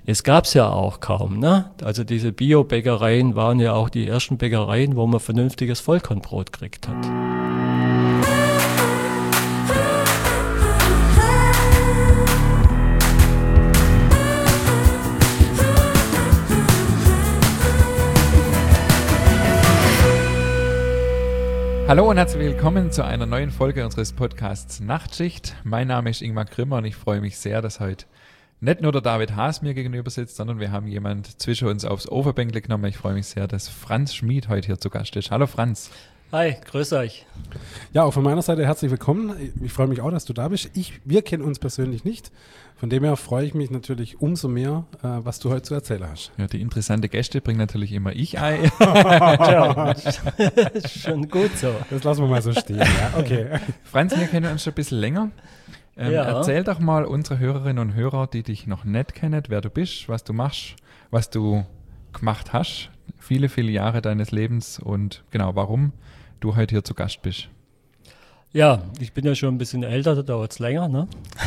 es gab es ja auch kaum. Ne? Also diese Bio-Bäckereien waren ja auch die ersten Bäckereien, wo man vernünftiges Vollkornbrot gekriegt hat. Hallo und herzlich willkommen zu einer neuen Folge unseres Podcasts Nachtschicht. Mein Name ist Ingmar Grimmer und ich freue mich sehr, dass heute nicht nur der David Haas mir gegenüber sitzt, sondern wir haben jemand zwischen uns aufs Ofenbänkle genommen. Ich freue mich sehr, dass Franz Schmid heute hier zu Gast ist. Hallo Franz. Hi, grüß euch. Ja, auch von meiner Seite herzlich willkommen. Ich freue mich auch, dass du da bist. Wir kennen uns persönlich nicht. Von dem her freue ich mich natürlich umso mehr, was du heute zu erzählen hast. Ja, die interessante Gäste bringen natürlich immer ich ein. Tja, ist schon gut so. Das lassen wir mal so stehen. Ja, okay. Franz, wir kennen uns schon ein bisschen länger. Ja. Erzähl doch mal unsere Hörerinnen und Hörer, die dich noch nicht kennen, wer du bist, was du machst, was du gemacht hast, viele, viele Jahre deines Lebens und genau, warum du heute hier zu Gast bist. Ja, ich bin ja schon ein bisschen älter, da dauert es länger, ne?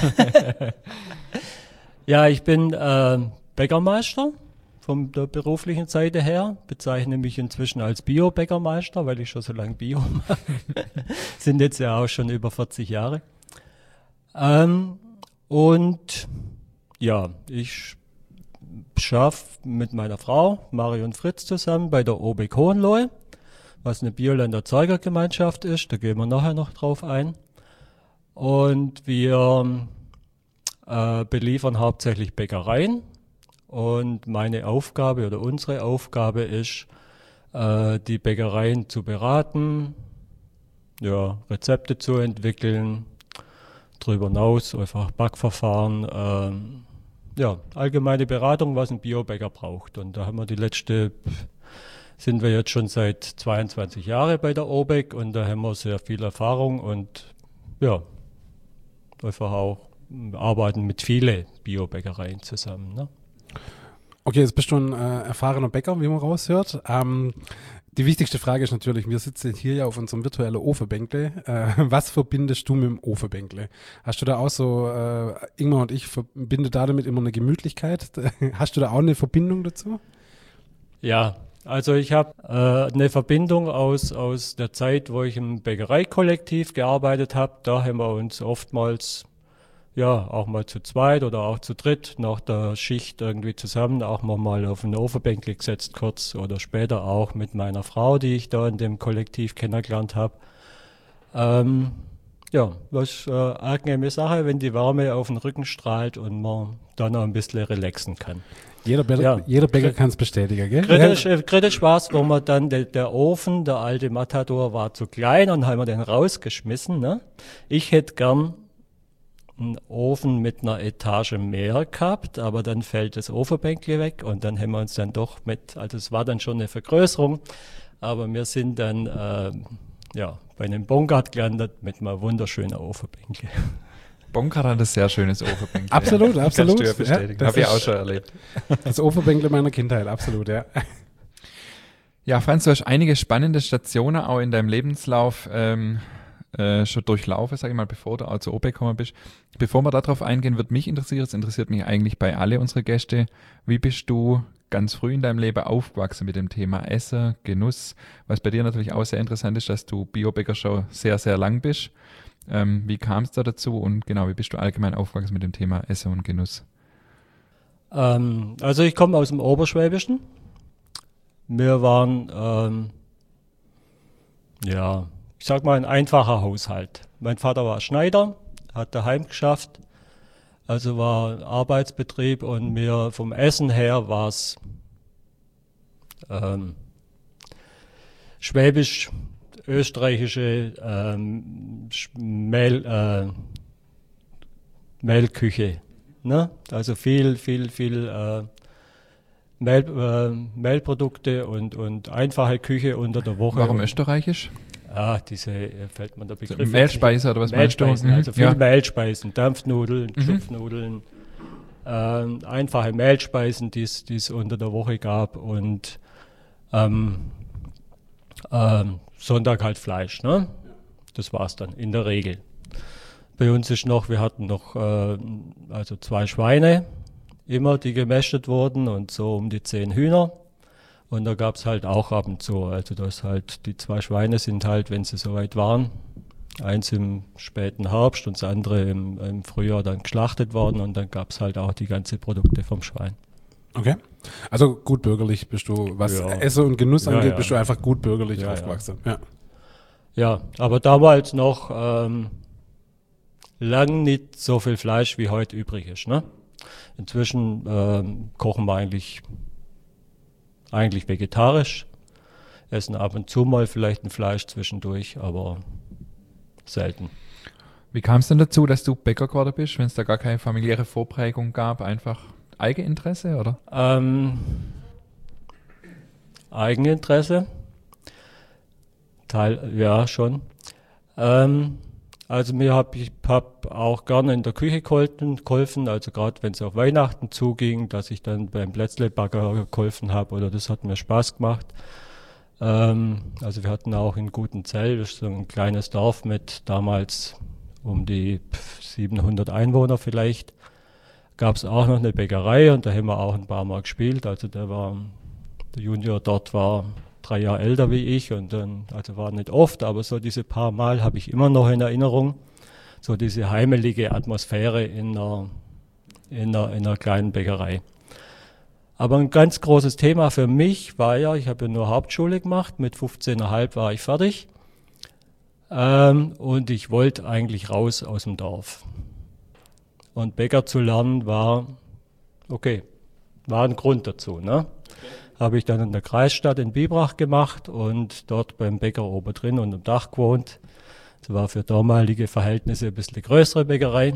Ja, ich bin Bäckermeister von der beruflichen Seite her, bezeichne mich inzwischen als Bio-Bäckermeister, weil ich schon so lange Bio mache. Sind jetzt ja auch schon über 40 Jahre. Und ja, ich schaffe mit meiner Frau Marion Fritz zusammen bei der Obeck Hohenlohe, was eine Bioländer Erzeugergemeinschaft ist, da gehen wir nachher noch drauf ein. Und wir beliefern hauptsächlich Bäckereien und meine Aufgabe oder unsere Aufgabe ist, die Bäckereien zu beraten, ja, Rezepte zu entwickeln, darüber hinaus einfach Backverfahren, ja, allgemeine Beratung, was ein Biobäcker braucht. Und da haben wir sind wir jetzt schon seit 22 Jahren bei der Obeck und da haben wir sehr viel Erfahrung und ja, einfach auch arbeiten mit vielen Biobäckereien zusammen. Ne? Okay, jetzt bist du ein erfahrener Bäcker, wie man raushört. Die wichtigste Frage ist natürlich, wir sitzen hier ja auf unserem virtuellen Ofenbänkle. Was verbindest du mit dem Ofenbänkle? Hast du da auch so, Ingmar und ich verbinden da damit immer eine Gemütlichkeit? Hast du da auch eine Verbindung dazu? Ja, also ich habe eine Verbindung aus der Zeit, wo ich im Bäckereikollektiv gearbeitet habe. Da haben wir uns oftmals, ja, auch mal zu zweit oder auch zu dritt nach der Schicht irgendwie zusammen auch mal auf ein Ofenbänkle gesetzt kurz oder später auch mit meiner Frau, die ich da in dem Kollektiv kennengelernt habe. Ja, das ist eine angenehme Sache, wenn die Wärme auf den Rücken strahlt und man dann auch ein bisschen relaxen kann. Jeder Bäcker kann es bestätigen, gell? Kritisch war es, wo man dann der Ofen, der alte Matador, war zu klein und haben wir den rausgeschmissen. Ne? Ich hätte gern einen Ofen mit einer Etage mehr gehabt, aber dann fällt das Ofenbänkle weg und dann haben wir uns dann doch also es war dann schon eine Vergrößerung, aber wir sind dann bei einem Bongard gelandet mit einem wunderschönen Ofenbänkle. Bongard hat ein sehr schönes Ofenbänkle. Absolut, absolut. Kannst du ja bestätigen. Ja, habe ich auch schon erlebt. Das Ofenbänkle meiner Kindheit, absolut, ja. Ja, Franz, du hast einige spannende Stationen auch in deinem Lebenslauf schon durchlaufen, sage ich mal, bevor du auch zur Obeck gekommen bist. Bevor wir darauf eingehen, es interessiert mich eigentlich bei alle unsere Gäste, wie bist du ganz früh in deinem Leben aufgewachsen mit dem Thema Essen, Genuss, was bei dir natürlich auch sehr interessant ist, dass du Biobäcker schon sehr, sehr lang bist. Wie kam es da dazu und genau, wie bist du allgemein aufgewachsen mit dem Thema Essen und Genuss? Also ich komme aus dem Oberschwäbischen. Wir waren, ich sag mal, ein einfacher Haushalt. Mein Vater war Schneider, hat daheim geschafft, also war Arbeitsbetrieb und mir vom Essen her war es schwäbisch-österreichische Mehlküche. Ne? Also viel Mehlprodukte und einfache Küche unter der Woche. Warum österreichisch? Fällt mir der Begriff. Mehlspeise oder was meinst du? Also viel Mehlspeisen, Dampfnudeln, Schupfnudeln, einfache Mehlspeisen, die es unter der Woche gab und Sonntag halt Fleisch, ne? Das war's dann in der Regel. Bei uns ist wir hatten noch 2 Schweine immer, die gemästet wurden und so um die 10 Hühner. Und da gab es halt auch ab und zu, also das halt, die 2 Schweine sind halt, wenn sie soweit waren, eins im späten Herbst und das andere im Frühjahr dann geschlachtet worden und dann gab es halt auch die ganzen Produkte vom Schwein. Okay. Also gut bürgerlich bist du, was Ja. Essen und Genuss angeht, Ja. bist du einfach gut bürgerlich Ja, aufgewachsen. Ja. Ja, aber damals noch lang nicht so viel Fleisch wie heute übrig ist. Ne? Inzwischen kochen wir eigentlich vegetarisch, essen ab und zu mal vielleicht ein Fleisch zwischendurch, aber selten. Wie kam es denn dazu, dass du Bäcker geworden bist, wenn es da gar keine familiäre Vorprägung gab? Einfach Eigeninteresse, oder? Eigeninteresse, ja schon. Also ich hab auch gerne in der Küche geholfen, also gerade wenn es auf Weihnachten zuging, dass ich dann beim Plätzlebacker geholfen habe, oder das hat mir Spaß gemacht. Also wir hatten auch in Gutenzell, das ist so ein kleines Dorf mit damals um die 700 Einwohner vielleicht, gab es auch noch eine Bäckerei und da haben wir auch ein paar Mal gespielt. Also der Junior dort war 3 Jahre älter wie ich und dann, also war nicht oft, aber so diese paar Mal habe ich immer noch in Erinnerung, so diese heimelige Atmosphäre in einer kleinen Bäckerei. Aber ein ganz großes Thema für mich war ja, ich habe ja nur Hauptschule gemacht, mit 15,5 war ich fertig und ich wollte eigentlich raus aus dem Dorf. Und Bäcker zu lernen war ein Grund dazu, ne? Habe ich dann in der Kreisstadt in Biberach gemacht und dort beim Bäcker oben drin und im Dach gewohnt. Das war für damalige Verhältnisse ein bisschen größere Bäckerei.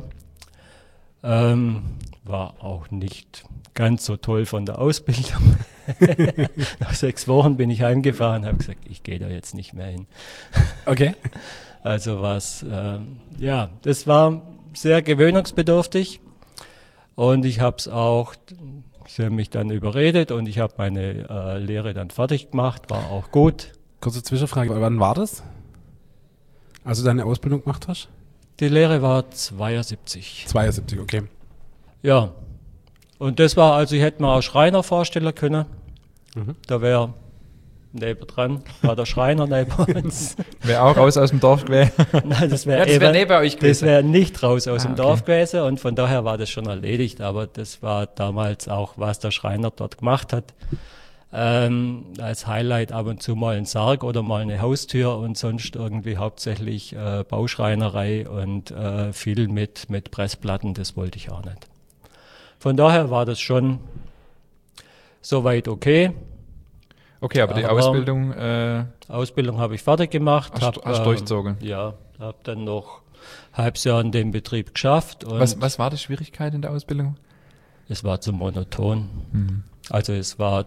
War auch nicht ganz so toll von der Ausbildung. Nach 6 Wochen bin ich heimgefahren und habe gesagt, ich gehe da jetzt nicht mehr hin. Okay. Also das war sehr gewöhnungsbedürftig und ich habe es auch... Sie haben mich dann überredet und ich habe meine Lehre dann fertig gemacht, war auch gut. Kurze Zwischenfrage, wann war das? Als du deine Ausbildung gemacht hast? Die Lehre war 72. 72, okay. Ja, und das war, also ich hätte mir auch Schreiner vorstellen können. Da wäre nebendran, war der Schreiner neben uns. Wäre auch raus aus dem Dorf gewesen. Nein, das wäre neben euch gewesen. Das wäre nicht raus aus dem okay. Dorf gewesen und von daher war das schon erledigt, aber das war damals auch, was der Schreiner dort gemacht hat. Als Highlight ab und zu mal ein Sarg oder mal eine Haustür und sonst irgendwie hauptsächlich Bauschreinerei und viel mit Pressplatten, das wollte ich auch nicht. Von daher war das schon soweit okay. Okay, aber die Ausbildung... Ausbildung habe ich fertig gemacht. Hast du durchgezogen? Ja, habe dann noch ein halbes Jahr in dem Betrieb geschafft. Und Was war die Schwierigkeit in der Ausbildung? es war zu monoton. Also es war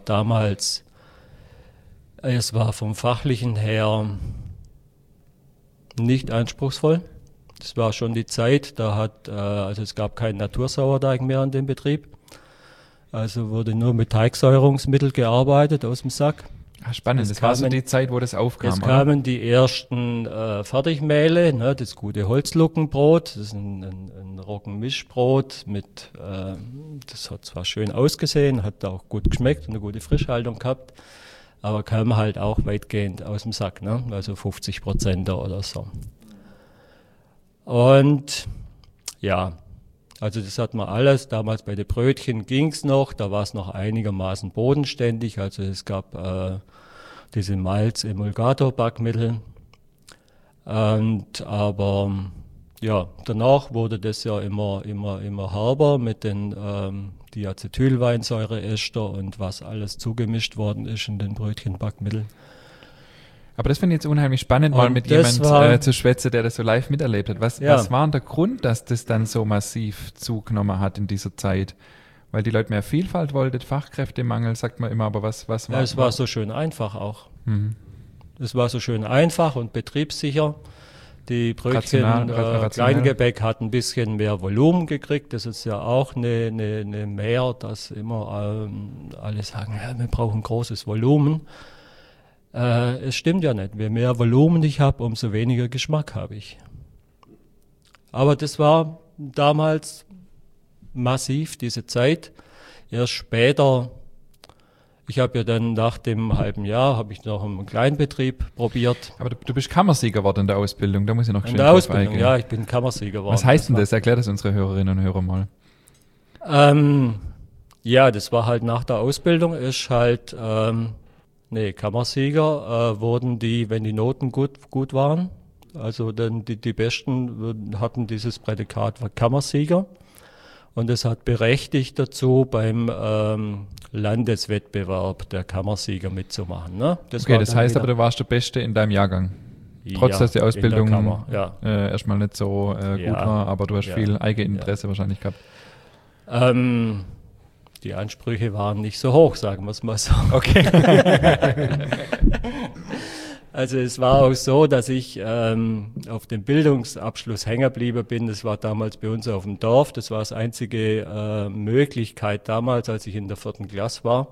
vom Fachlichen her nicht anspruchsvoll. Das war schon die Zeit, also es gab keinen Natursauerteig mehr an dem Betrieb. Also wurde nur mit Teigsäuerungsmittel gearbeitet aus dem Sack. Spannend, das war so die Zeit, wo das aufkam. Jetzt kamen die ersten Fertigmehle, ne, das gute Holzluckenbrot, das ist ein Roggenmischbrot das hat zwar schön ausgesehen, hat auch gut geschmeckt und eine gute Frischhaltung gehabt, aber kam halt auch weitgehend aus dem Sack, ne, also 50% oder so. Und ja, also das hat man alles, damals bei den Brötchen ging's noch, da war es noch einigermaßen bodenständig, also es gab diese Malz-Emulgator-Backmittel. Aber ja, danach wurde das ja immer herber mit den Diacetylweinsäureester und was alles zugemischt worden ist in den Brötchenbackmitteln. Aber das finde ich jetzt unheimlich spannend, mal Und mit das jemand zu schwätzen, der das so live miterlebt hat. Was Ja. war denn der Grund, dass das dann so massiv zugenommen hat in dieser Zeit? Weil die Leute mehr Vielfalt wollten, Fachkräftemangel, sagt man immer, aber was war? Ja, es war so schön einfach auch. Mhm. Es war so schön einfach und betriebssicher. Die Brötchen, Rational. Kleingebäck hat ein bisschen mehr Volumen gekriegt. Das ist ja auch eine Mehr, dass immer alle sagen, ja, wir brauchen großes Volumen. Es stimmt ja nicht. Je mehr Volumen ich habe, umso weniger Geschmack habe ich. Aber das war damals massiv, diese Zeit. Erst später, ich habe ja dann nach dem halben Jahr, habe ich noch einen Kleinbetrieb probiert. Aber du bist Kammersieger geworden in der Ausbildung, da muss ich noch In schön der drauf Ausbildung, eingehen. ja, ich bin Kammersieger geworden. Was heißt denn das? Erklär das unsere Hörerinnen und Hörer mal. Ja, das war halt nach der Ausbildung, ist halt, Kammersieger wurden die, wenn die Noten gut waren, also dann die Besten hatten dieses Prädikat war Kammersieger und es hat berechtigt dazu, beim Landeswettbewerb der Kammersieger mitzumachen. Ne? Okay, das heißt aber, du warst der Beste in deinem Jahrgang. Trotz, dass die Ausbildung erstmal nicht so gut war, aber du hast viel Eigeninteresse wahrscheinlich gehabt. Die Ansprüche waren nicht so hoch, sagen wir es mal so. Okay. Also es war auch so, dass ich auf dem Bildungsabschluss hängen geblieben bin. Das war damals bei uns auf dem Dorf. Das war das einzige Möglichkeit damals, als ich in der 4. Klasse war,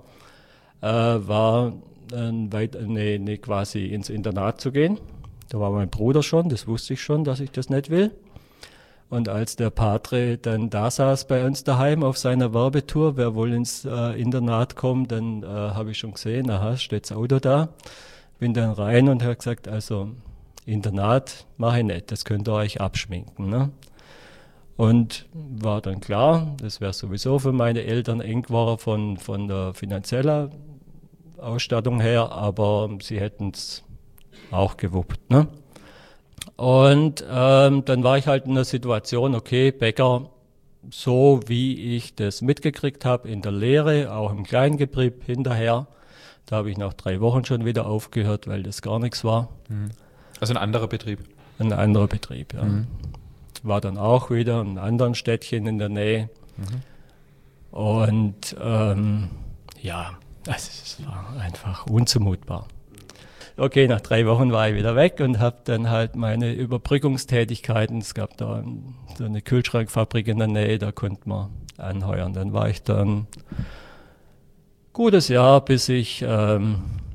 quasi ins Internat zu gehen. Da war mein Bruder schon, das wusste ich schon, dass ich das nicht will. Und als der Patre dann da saß bei uns daheim auf seiner Werbetour, wer wohl ins Internat kommt, dann habe ich schon gesehen, aha, steht das Auto da. Bin dann rein und habe gesagt, also Internat mache ich nicht, das könnt ihr euch abschminken. Ne? Und war dann klar, das wäre sowieso für meine Eltern eng geworden von der finanziellen Ausstattung her, aber sie hätten es auch gewuppt. Ne? Und dann war ich halt in der Situation, okay, Bäcker, so wie ich das mitgekriegt habe in der Lehre, auch im Kleinbetrieb hinterher, da habe ich nach 3 Wochen schon wieder aufgehört, weil das gar nichts war. Also ein anderer Betrieb? Ein anderer Betrieb, ja. War dann auch wieder in einem anderen Städtchen in der Nähe. Und es war einfach unzumutbar. Okay, nach 3 Wochen war ich wieder weg und habe dann halt meine Überbrückungstätigkeiten, es gab da so eine Kühlschrankfabrik in der Nähe, da konnte man anheuern. Dann war ich dann gutes Jahr, bis ich ich habe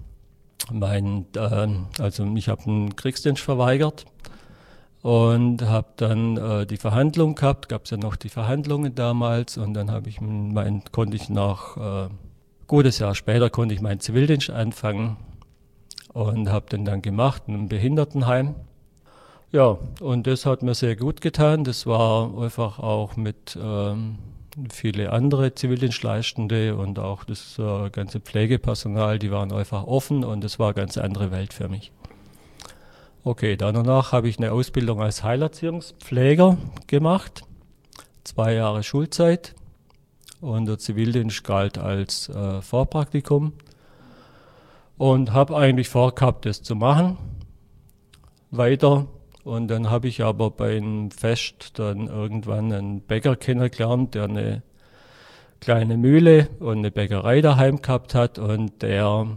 einen Kriegsdienst verweigert und habe dann die Verhandlung gehabt, gab es ja noch die Verhandlungen damals und dann habe ich konnte ich nach gutes Jahr später konnte ich meinen Zivildienst anfangen und habe den dann gemacht in einem Behindertenheim. Ja, und das hat mir sehr gut getan. Das war einfach auch mit viele andere Zivildienstleistende und auch das ganze Pflegepersonal, die waren einfach offen und das war eine ganz andere Welt für mich. Okay, danach habe ich eine Ausbildung als Heilerziehungspfleger gemacht, 2 Jahre Schulzeit und der Zivildienst galt als Vorpraktikum und habe eigentlich vorgehabt, das zu machen, weiter. Und dann habe ich aber bei einem Fest dann irgendwann einen Bäcker kennengelernt, der eine kleine Mühle und eine Bäckerei daheim gehabt hat und der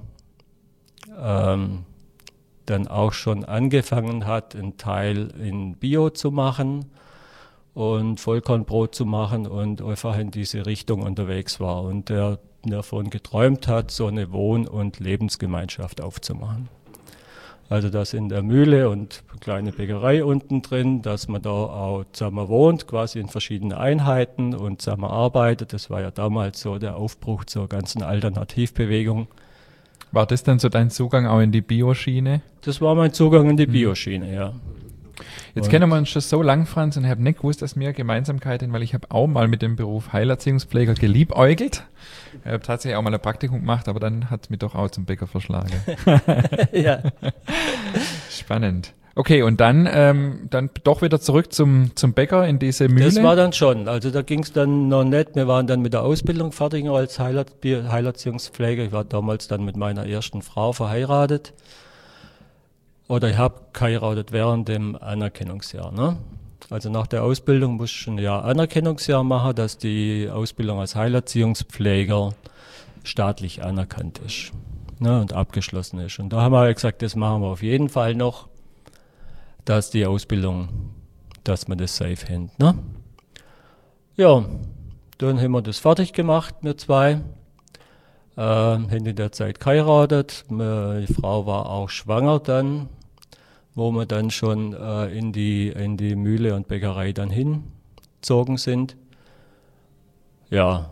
dann auch schon angefangen hat, einen Teil in Bio zu machen und Vollkornbrot zu machen und einfach in diese Richtung unterwegs war und der davon geträumt hat, so eine Wohn- und Lebensgemeinschaft aufzumachen. Also das in der Mühle und kleine Bäckerei unten drin, dass man da auch zusammen wohnt, quasi in verschiedenen Einheiten und zusammen arbeitet. Das war ja damals so der Aufbruch zur ganzen Alternativbewegung. War das dann so dein Zugang auch in die Bioschiene? Das war mein Zugang in die Bioschiene, ja. Jetzt kennen wir uns schon so lang, Franz, und ich habe nicht gewusst, dass wir Gemeinsamkeiten haben, weil ich habe auch mal mit dem Beruf Heilerziehungspfleger geliebäugelt. Ich habe tatsächlich auch mal ein Praktikum gemacht, aber dann hat es mich doch auch zum Bäcker verschlagen. Ja. Spannend. Okay, und dann doch wieder zurück zum Bäcker in diese Mühle? Das war dann schon. Also da ging es dann noch nicht. Wir waren dann mit der Ausbildung fertig als Heilerziehungspfleger. Ich war damals dann mit meiner ersten Frau verheiratet. Oder ich habe geheiratet während dem Anerkennungsjahr. Ne? Also nach der Ausbildung musst du ein Jahr Anerkennungsjahr machen, dass die Ausbildung als Heilerziehungspfleger staatlich anerkannt ist, ne, und abgeschlossen ist. Und da haben wir gesagt, das machen wir auf jeden Fall noch, dass die Ausbildung, dass man das safe hängt. Ne? Ja, dann haben wir das fertig gemacht, wir zwei. Haben in der Zeit geheiratet. Die Frau war auch schwanger dann, wo wir dann schon in die Mühle und Bäckerei dann hingezogen sind. Ja,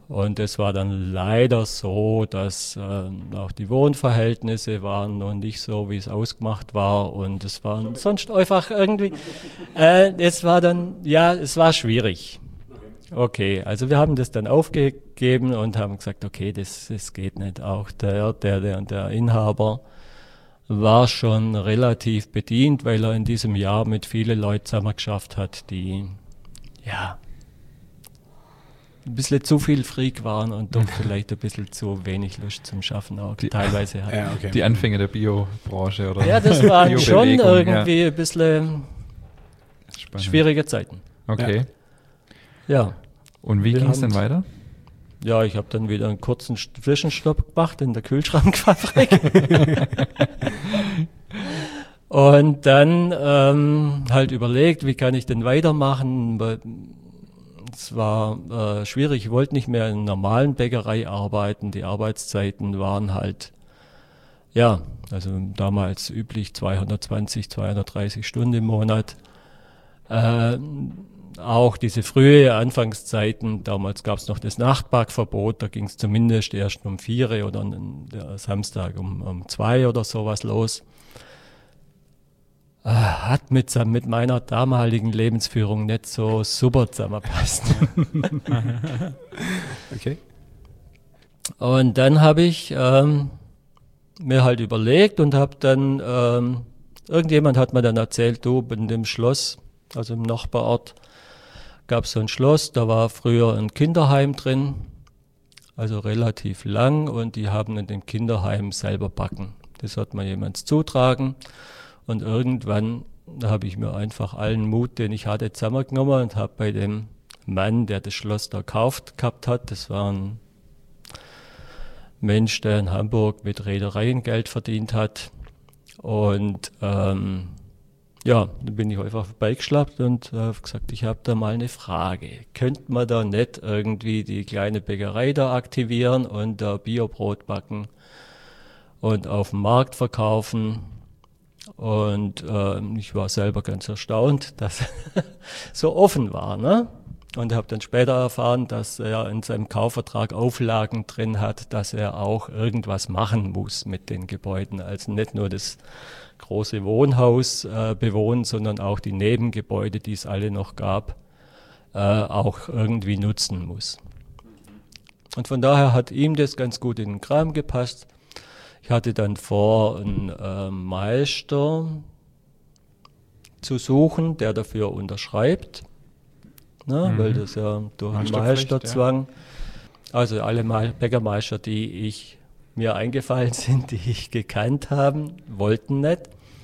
Und es war dann leider so, dass auch die Wohnverhältnisse waren noch nicht so, wie es ausgemacht war. Und es war sonst einfach irgendwie, es war schwierig. Okay, also wir haben das dann aufgegeben und haben gesagt, okay, das geht nicht. Auch der Inhaber war schon relativ bedient, weil er in diesem Jahr mit vielen Leuten zusammen geschafft hat, die ein bisschen zu viel Freak waren und doch vielleicht ein bisschen zu wenig Lust zum Schaffen auch teilweise hatten. Ja, okay. Die Anfänge der Biobranche oder Ja, das waren schon Biobewegung, irgendwie ein bisschen Spannend. schwierige Zeiten. Okay. Ja. Und wie Wir ging es dann haben- weiter? Ja, ich habe dann wieder einen kurzen Zwischenstopp gemacht in der Kühlschrankfabrik. Und dann halt überlegt, wie kann ich denn weitermachen? Weil es war schwierig, ich wollte nicht mehr in einer normalen Bäckerei arbeiten. Die Arbeitszeiten waren halt, ja, also damals üblich 220, 230 Stunden im Monat. Auch diese frühe Anfangszeiten, damals gab es noch das Nachtbackverbot, da ging es zumindest erst um 4 oder der Samstag um 2 oder sowas los. Hat mit meiner damaligen Lebensführung nicht so super zusammengepasst. Okay. Und dann habe ich mir halt überlegt und habe dann, irgendjemand hat mir dann erzählt, du, in dem Schloss, also im Nachbarort, gab es so ein Schloss, da war früher ein Kinderheim drin, also relativ lang, und die haben in dem Kinderheim selber backen. Das hat mir jemand zutragen und irgendwann habe ich mir einfach allen Mut, den ich hatte, zusammengenommen und habe bei dem Mann, der das Schloss da gekauft gehabt hat, das war ein Mensch, der in Hamburg mit Reedereien Geld verdient hat, und ja, dann bin ich einfach vorbeigeschlappt und habe gesagt, ich habe da mal eine Frage. Könnte man da nicht irgendwie die kleine Bäckerei da aktivieren und da Biobrot backen und auf dem Markt verkaufen? Und ich war selber ganz erstaunt, dass so offen war, ne? Und habe dann später erfahren, dass er in seinem Kaufvertrag Auflagen drin hat, dass er auch irgendwas machen muss mit den Gebäuden. Also nicht nur das große Wohnhaus bewohnen, sondern auch die Nebengebäude, die es alle noch gab, auch irgendwie nutzen muss. Und von daher hat ihm das ganz gut in den Kram gepasst. Ich hatte dann vor, einen Meister zu suchen, der dafür unterschreibt, ne, weil das ja durch einen Meisterpflicht, Meisterzwang, also alle Bäckermeister, die mir eingefallen sind, die ich gekannt habe, wollten nicht.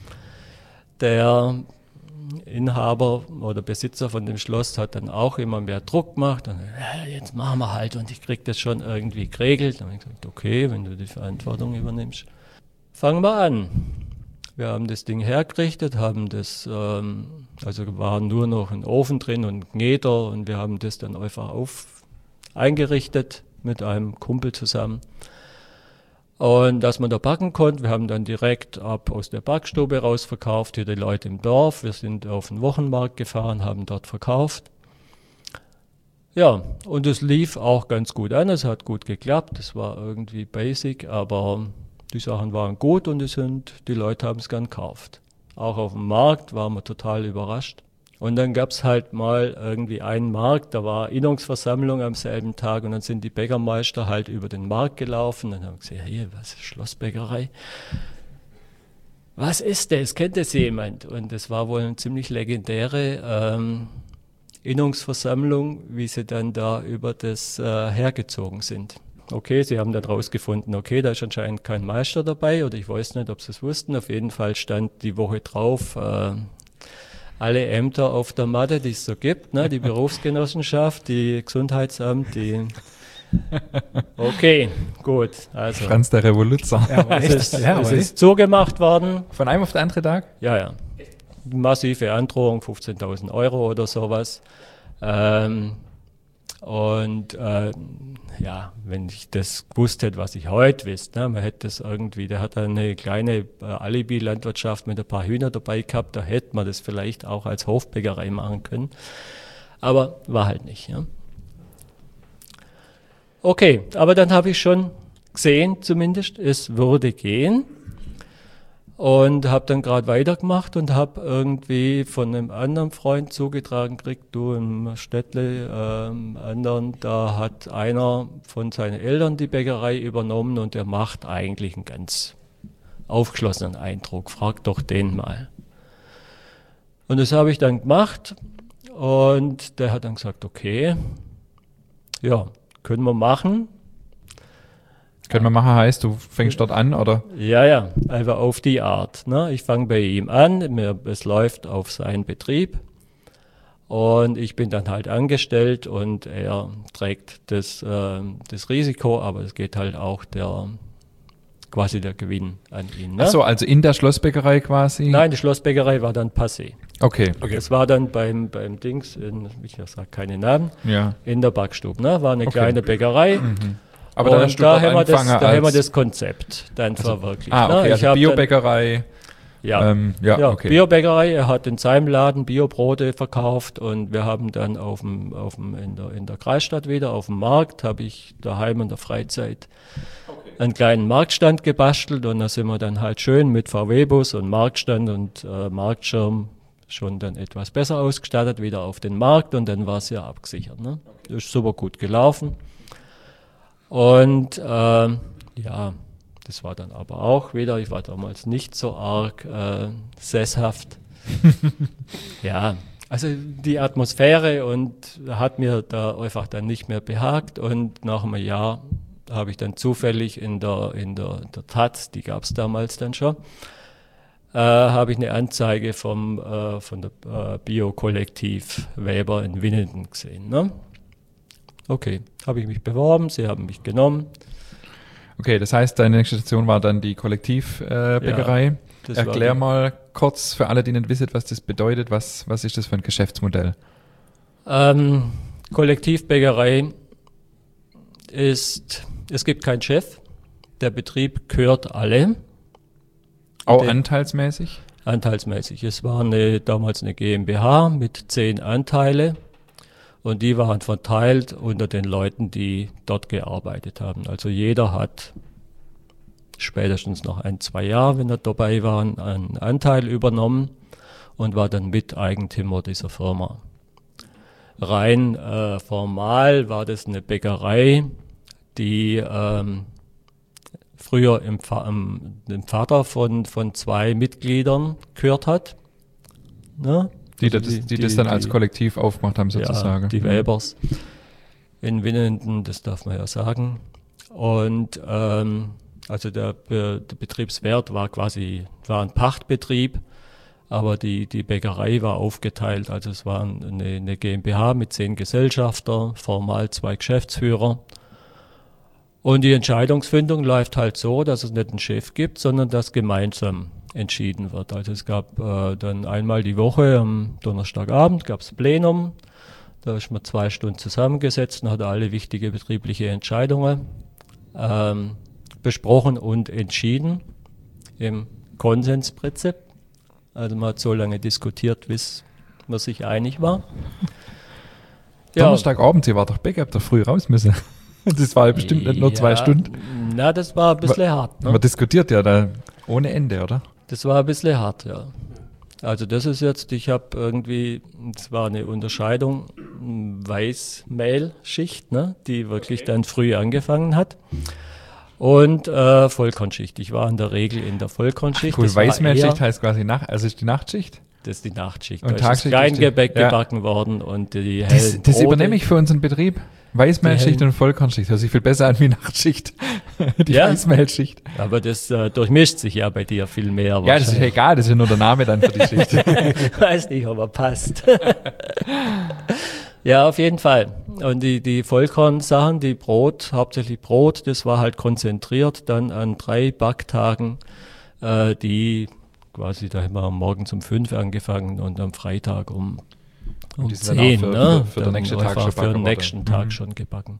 Der Inhaber oder Besitzer von dem Schloss hat dann auch immer mehr Druck gemacht und jetzt machen wir halt und ich kriege das schon irgendwie geregelt. Dann habe ich gesagt, okay, wenn du die Verantwortung übernimmst, fangen wir an. Wir haben das Ding hergerichtet, haben das, also war nur noch ein Ofen drin und ein Gneder, und wir haben das dann einfach eingerichtet mit einem Kumpel zusammen. Und dass man da backen konnte, wir haben dann direkt aus der Backstube raus verkauft, hier die Leute im Dorf. Wir sind auf den Wochenmarkt gefahren, haben dort verkauft. Ja, und es lief auch ganz gut an, es hat gut geklappt, es war irgendwie basic, aber die Sachen waren gut und die Leute haben es gern gekauft. Auch auf dem Markt waren wir total überrascht. Und dann gab es halt mal irgendwie einen Markt, da war Innungsversammlung am selben Tag und dann sind die Bäckermeister halt über den Markt gelaufen. Dann haben wir gesagt, hey, was ist Schlossbäckerei? Was ist das? Kennt das jemand? Und das war wohl eine ziemlich legendäre Innungsversammlung, wie sie dann da über das hergezogen sind. Okay, sie haben dann rausgefunden, okay, da ist anscheinend kein Meister dabei, oder ich weiß nicht, ob sie es wussten. Auf jeden Fall stand die Woche drauf alle Ämter auf der Matte, die es so gibt, ne? Die Berufsgenossenschaft, die Gesundheitsamt, die... Okay, gut. Also Franz der Revoluzer. es ist zugemacht worden. Von einem auf den anderen Tag? Ja, ja. Massive Androhung, 15.000 Euro oder sowas. Ja, wenn ich das gewusst hätte, was ich heute wüsste, ne, man hätte das irgendwie, der hat eine kleine Alibi-Landwirtschaft mit ein paar Hühner dabei gehabt, da hätte man das vielleicht auch als Hofbäckerei machen können. Aber war halt nicht, ja. Okay, aber dann habe ich schon gesehen, zumindest, es würde gehen. Und habe dann gerade weitergemacht und habe irgendwie von einem anderen Freund zugetragen gekriegt, du im Städtle, anderen, da hat einer von seinen Eltern die Bäckerei übernommen und der macht eigentlich einen ganz aufgeschlossenen Eindruck. Frag doch den mal. Und das habe ich dann gemacht und der hat dann gesagt, okay, ja, können wir machen. Können wir machen heißt, du fängst dort an, oder? Ja, einfach auf die Art. Ne? Ich fange bei ihm an, es läuft auf seinen Betrieb und ich bin dann halt angestellt und er trägt das Risiko, aber es geht halt auch quasi der Gewinn an ihn. Ne? Ach so, also in der Schlossbäckerei quasi? Nein, die Schlossbäckerei war dann passé. Okay. Das war dann beim Dings, ich sage keine Namen, Ja. in der Backstube. Ne? War eine kleine Bäckerei. Aber dann hast Und du da dort haben wir angefangen haben wir als... das Konzept dann verwirklicht. Ah, okay, ne? also Biobäckerei. Ja, Okay. Biobäckerei. Er hat in seinem Laden Biobrote verkauft und wir haben dann in der Kreisstadt wieder auf dem Markt, habe ich daheim in der Freizeit einen kleinen Marktstand gebastelt und da sind wir dann halt schön mit VW-Bus und Marktstand und Marktschirm schon dann etwas besser ausgestattet, wieder auf den Markt und dann war es ja abgesichert. Ne? Das ist super gut gelaufen. Und das war dann aber auch wieder, ich war damals nicht so arg sesshaft. Ja, also die Atmosphäre und hat mir da einfach dann nicht mehr behagt und nach einem Jahr habe ich dann zufällig in der Taz, die gab es damals dann schon, habe ich eine Anzeige von der Bio-Kollektiv Weber in Winnenden gesehen. Ne? Okay, habe ich mich beworben, sie haben mich genommen. Okay, das heißt, deine nächste Station war dann die Kollektivbäckerei. Ja, Erklär mal kurz für alle, die nicht wissen, was das bedeutet. Was ist das für ein Geschäftsmodell? Kollektivbäckerei ist, es gibt keinen Chef. Der Betrieb gehört alle. Auch anteilsmäßig? Anteilsmäßig. Es war damals eine GmbH mit 10 Anteile. Und die waren verteilt unter den Leuten, die dort gearbeitet haben. Also jeder hat spätestens nach 1-2 Jahren, wenn er dabei war, einen Anteil übernommen und war dann Miteigentümer dieser Firma. Rein formal war das eine Bäckerei, die früher dem Vater von 2 Mitgliedern gehört hat. Ne? Die das dann als Kollektiv aufgemacht haben, sozusagen. Ja, die Webers in Winnenden, das darf man ja sagen. Und also der Betriebswert war ein Pachtbetrieb, aber die Bäckerei war aufgeteilt. Also es war eine GmbH mit 10 Gesellschafter, formal 2 Geschäftsführer. Und die Entscheidungsfindung läuft halt so, dass es nicht einen Chef gibt, sondern dass gemeinsam entschieden wird. Also es gab dann einmal die Woche am Donnerstagabend gab es Plenum, da ist man 2 Stunden zusammengesetzt und hat alle wichtige betriebliche Entscheidungen besprochen und entschieden im Konsensprinzip. Also man hat so lange diskutiert, bis man sich einig war. Donnerstagabend, ihr war doch Bäcker, habt doch früh raus müssen. Das war ja bestimmt nicht nur 2 Stunden. Na, das war ein bisschen hart. Ne? Man diskutiert ja da ohne Ende, oder? Das war ein bisschen hart, ja. Also das ist jetzt, es war eine Unterscheidung, Weißmehlschicht, ne, die wirklich dann früh angefangen hat. Und Vollkornschicht. Ich war in der Regel in der Vollkornschicht. Cool, Weißmehlschicht heißt quasi also ist die Nachtschicht? Das ist die Nachtschicht. Und da ist kein Gebäck gebacken worden und die hellen Das Brote. übernehme ich für unseren Betrieb. Weißmehlschicht und Vollkornschicht. Hört sich viel besser an wie Nachtschicht. Die Weißmehlschicht. Aber das durchmischt sich ja bei dir viel mehr. Ja, das ist ja egal. Das ist ja nur der Name dann für die Schicht. Weiß nicht, ob er passt. Ja, auf jeden Fall. Und die Vollkornsachen, hauptsächlich Brot, das war halt konzentriert dann an 3 Backtagen, die quasi, da haben wir morgens um 5 angefangen und am Freitag um 10, ne? Für den nächsten Tag schon für den nächsten Tag schon gebacken.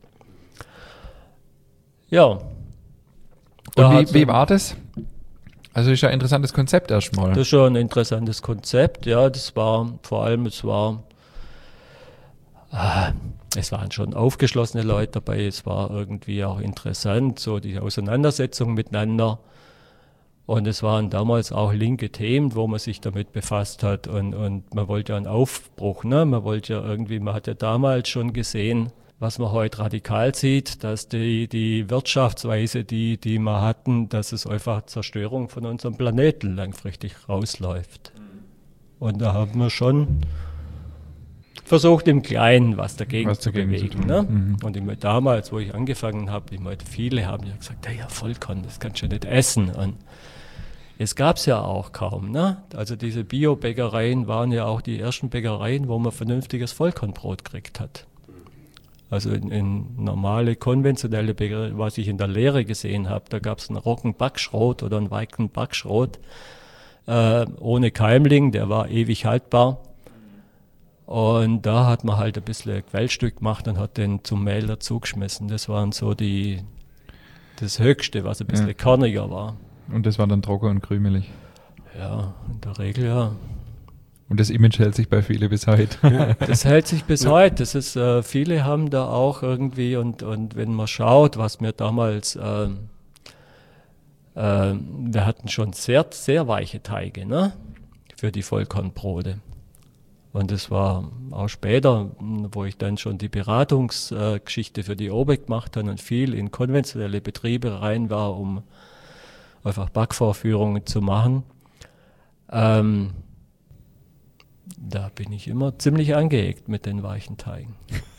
Ja. Und wie war das? Also ist ja ein interessantes Konzept erstmal. Das ist schon ein interessantes Konzept, ja. Das war vor allem, Es waren schon aufgeschlossene Leute dabei, es war irgendwie auch interessant, so die Auseinandersetzung miteinander. Und es waren damals auch linke Themen, wo man sich damit befasst hat und man wollte ja einen Aufbruch, ne? Man hat ja damals schon gesehen, was man heute radikal sieht, dass die Wirtschaftsweise, die wir hatten, dass es einfach Zerstörung von unserem Planeten langfristig rausläuft. Und da haben wir schon versucht, im Kleinen was dagegen zu bewegen. Ne? Mhm. Und damals, wo ich angefangen habe, viele haben ja gesagt, ja, Vollkorn, das kannst du nicht essen. Und es gab es ja auch kaum. Ne? Also diese Bio-Bäckereien waren ja auch die ersten Bäckereien, wo man vernünftiges Vollkornbrot gekriegt hat. Also in normale, konventionelle Bäckerei, was ich in der Lehre gesehen habe, da gab es einen Roggenbackschrot oder einen Weizenbackschrot ohne Keimling, der war ewig haltbar. Und da hat man halt ein bisschen Quellstück gemacht und hat den zum Mehl dazugeschmissen. Das waren so das Höchste, was ein bisschen kerniger war. Und das war dann trocken und krümelig. Ja, in der Regel ja. Und das Image hält sich bei vielen bis heute. Das hält sich bis heute. Das ist, viele haben da auch irgendwie, und wenn man schaut, was wir damals, wir hatten schon sehr, sehr weiche Teige, ne? Für die Vollkornbrote. Und das war auch später, wo ich dann schon die Beratungsgeschichte für die OBEK gemacht habe und viel in konventionelle Betriebe rein war, um einfach Backvorführungen zu machen. Da bin ich immer ziemlich angeeckt mit den weichen Teigen.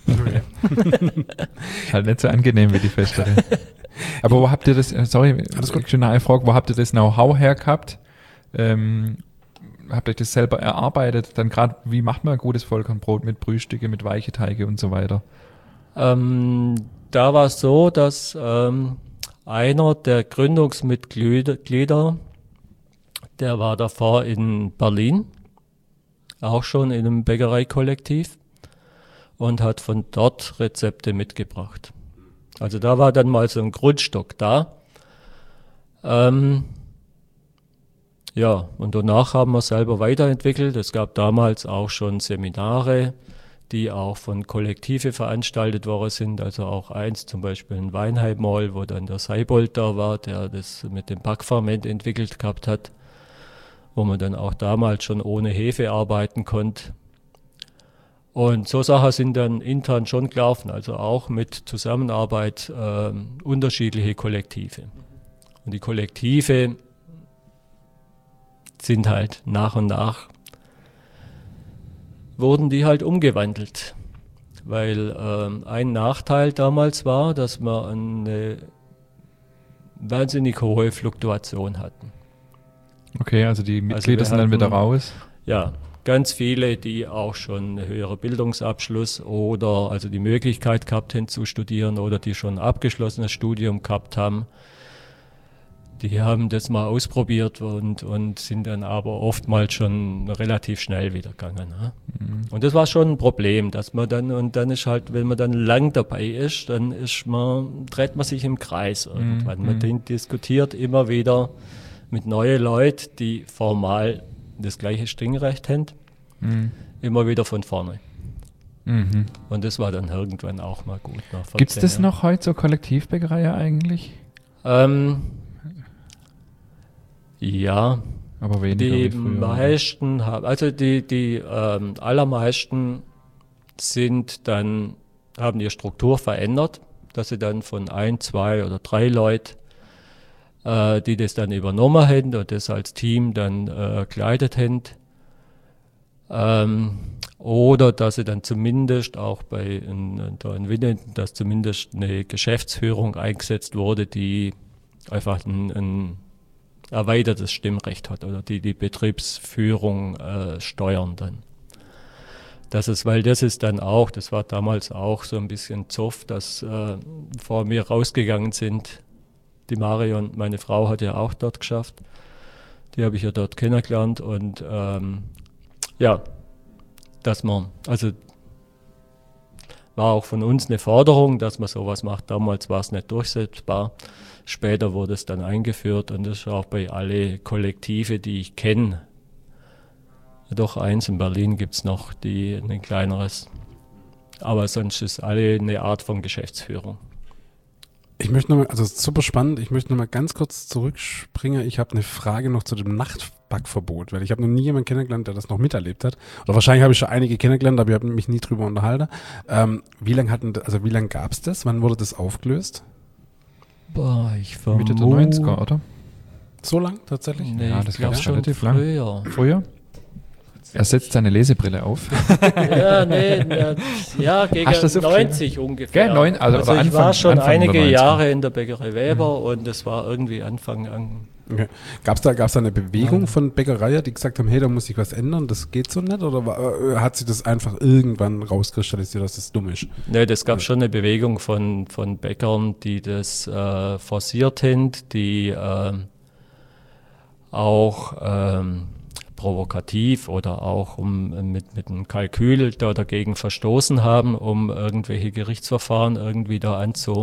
Halt nicht so angenehm wie die festere. Aber wo habt ihr das, sorry, schon eine Frage, wo habt ihr das Know-how her gehabt? Habt ihr das selber erarbeitet? Dann gerade, wie macht man ein gutes Vollkornbrot mit Brühstücke, mit weiche Teige und so weiter? Da war es so, dass einer der Gründungsmitglieder, der war davor in Berlin, auch schon in einem Bäckereikollektiv und hat von dort Rezepte mitgebracht. Also da war dann mal so ein Grundstock da. Ja, und danach haben wir selber weiterentwickelt. Es gab damals auch schon Seminare, die auch von Kollektive veranstaltet worden sind. Also auch eins, zum Beispiel in Weinheim-Mall, wo dann der Seibold da war, der das mit dem Backferment entwickelt gehabt hat, wo man dann auch damals schon ohne Hefe arbeiten konnte. Und so Sachen sind dann intern schon gelaufen, also auch mit Zusammenarbeit unterschiedliche Kollektive. Und die Kollektive sind halt nach und nach, wurden die halt umgewandelt. Weil ein Nachteil damals war, dass wir eine wahnsinnig hohe Fluktuation hatten. Okay, also die Mitglieder sind dann wieder raus? Ja, ganz viele, die auch schon einen höheren Bildungsabschluss oder also die Möglichkeit gehabt haben zu studieren oder die schon ein abgeschlossenes Studium gehabt haben, die haben das mal ausprobiert und sind dann aber oftmals schon relativ schnell wieder gegangen. Ne? Mhm. Und das war schon ein Problem, dass man dann ist halt, wenn man dann lang dabei ist, dann dreht man sich im Kreis irgendwann. Man diskutiert immer wieder mit neuen Leuten, die formal das gleiche Stimmrecht haben, immer wieder von vorne. Mhm. Und das war dann irgendwann auch mal gut. Gibt es das noch heute, so Kollektivbäckerei eigentlich? Ja, aber weniger. Die meisten haben, also die allermeisten haben die Struktur verändert, dass sie dann von 1, 2 oder 3 Leuten, die das dann übernommen haben und das als Team dann geleitet haben, oder dass sie dann zumindest auch in Winnen, dass zumindest eine Geschäftsführung eingesetzt wurde, die einfach ein erweitertes Stimmrecht hat oder die Betriebsführung steuern dann. Das ist dann auch, das war damals auch so ein bisschen Zoff, dass vor mir rausgegangen sind. Die Marion, meine Frau, hat ja auch dort geschafft. Die habe ich ja dort kennengelernt und also war auch von uns eine Forderung, dass man sowas macht. Damals war es nicht durchsetzbar. Später wurde es dann eingeführt und das ist auch bei alle Kollektive, die ich kenne. Doch eins in Berlin gibt es noch, ein kleineres. Aber sonst ist alle eine Art von Geschäftsführung. Ich möchte nochmal, also super spannend, ich möchte nochmal ganz kurz zurückspringen. Ich habe eine Frage noch zu dem Nachtbackverbot, weil ich habe noch nie jemanden kennengelernt, der das noch miterlebt hat. Oder wahrscheinlich habe ich schon einige kennengelernt, aber ich habe mich nie drüber unterhalten. Wie lange gab es das? Wann wurde das aufgelöst? Boah, ich vermute... Mitte der 90er, oder? So lang tatsächlich? Nee, Ja, ich das glaub gab's schon relativ lang. früher. Früher? Er setzt seine Lesebrille auf. Ja, gegen Hast du das 90 ungefähr. Gell, also ich Anfang- war schon Anfang der einige 90er. Jahre in der Bäckerei Weber und es war irgendwie Anfang an. Okay. Gab's da eine Bewegung von Bäckereien, die gesagt haben, hey, da muss sich was ändern, das geht so nicht? Oder hat sich das einfach irgendwann rauskristallisiert, dass das dumm ist? Ne, das gab schon eine Bewegung von Bäckern, die das forciert haben, die auch provokativ oder auch mit einem Kalkül da dagegen verstoßen haben, um irgendwelche Gerichtsverfahren irgendwie da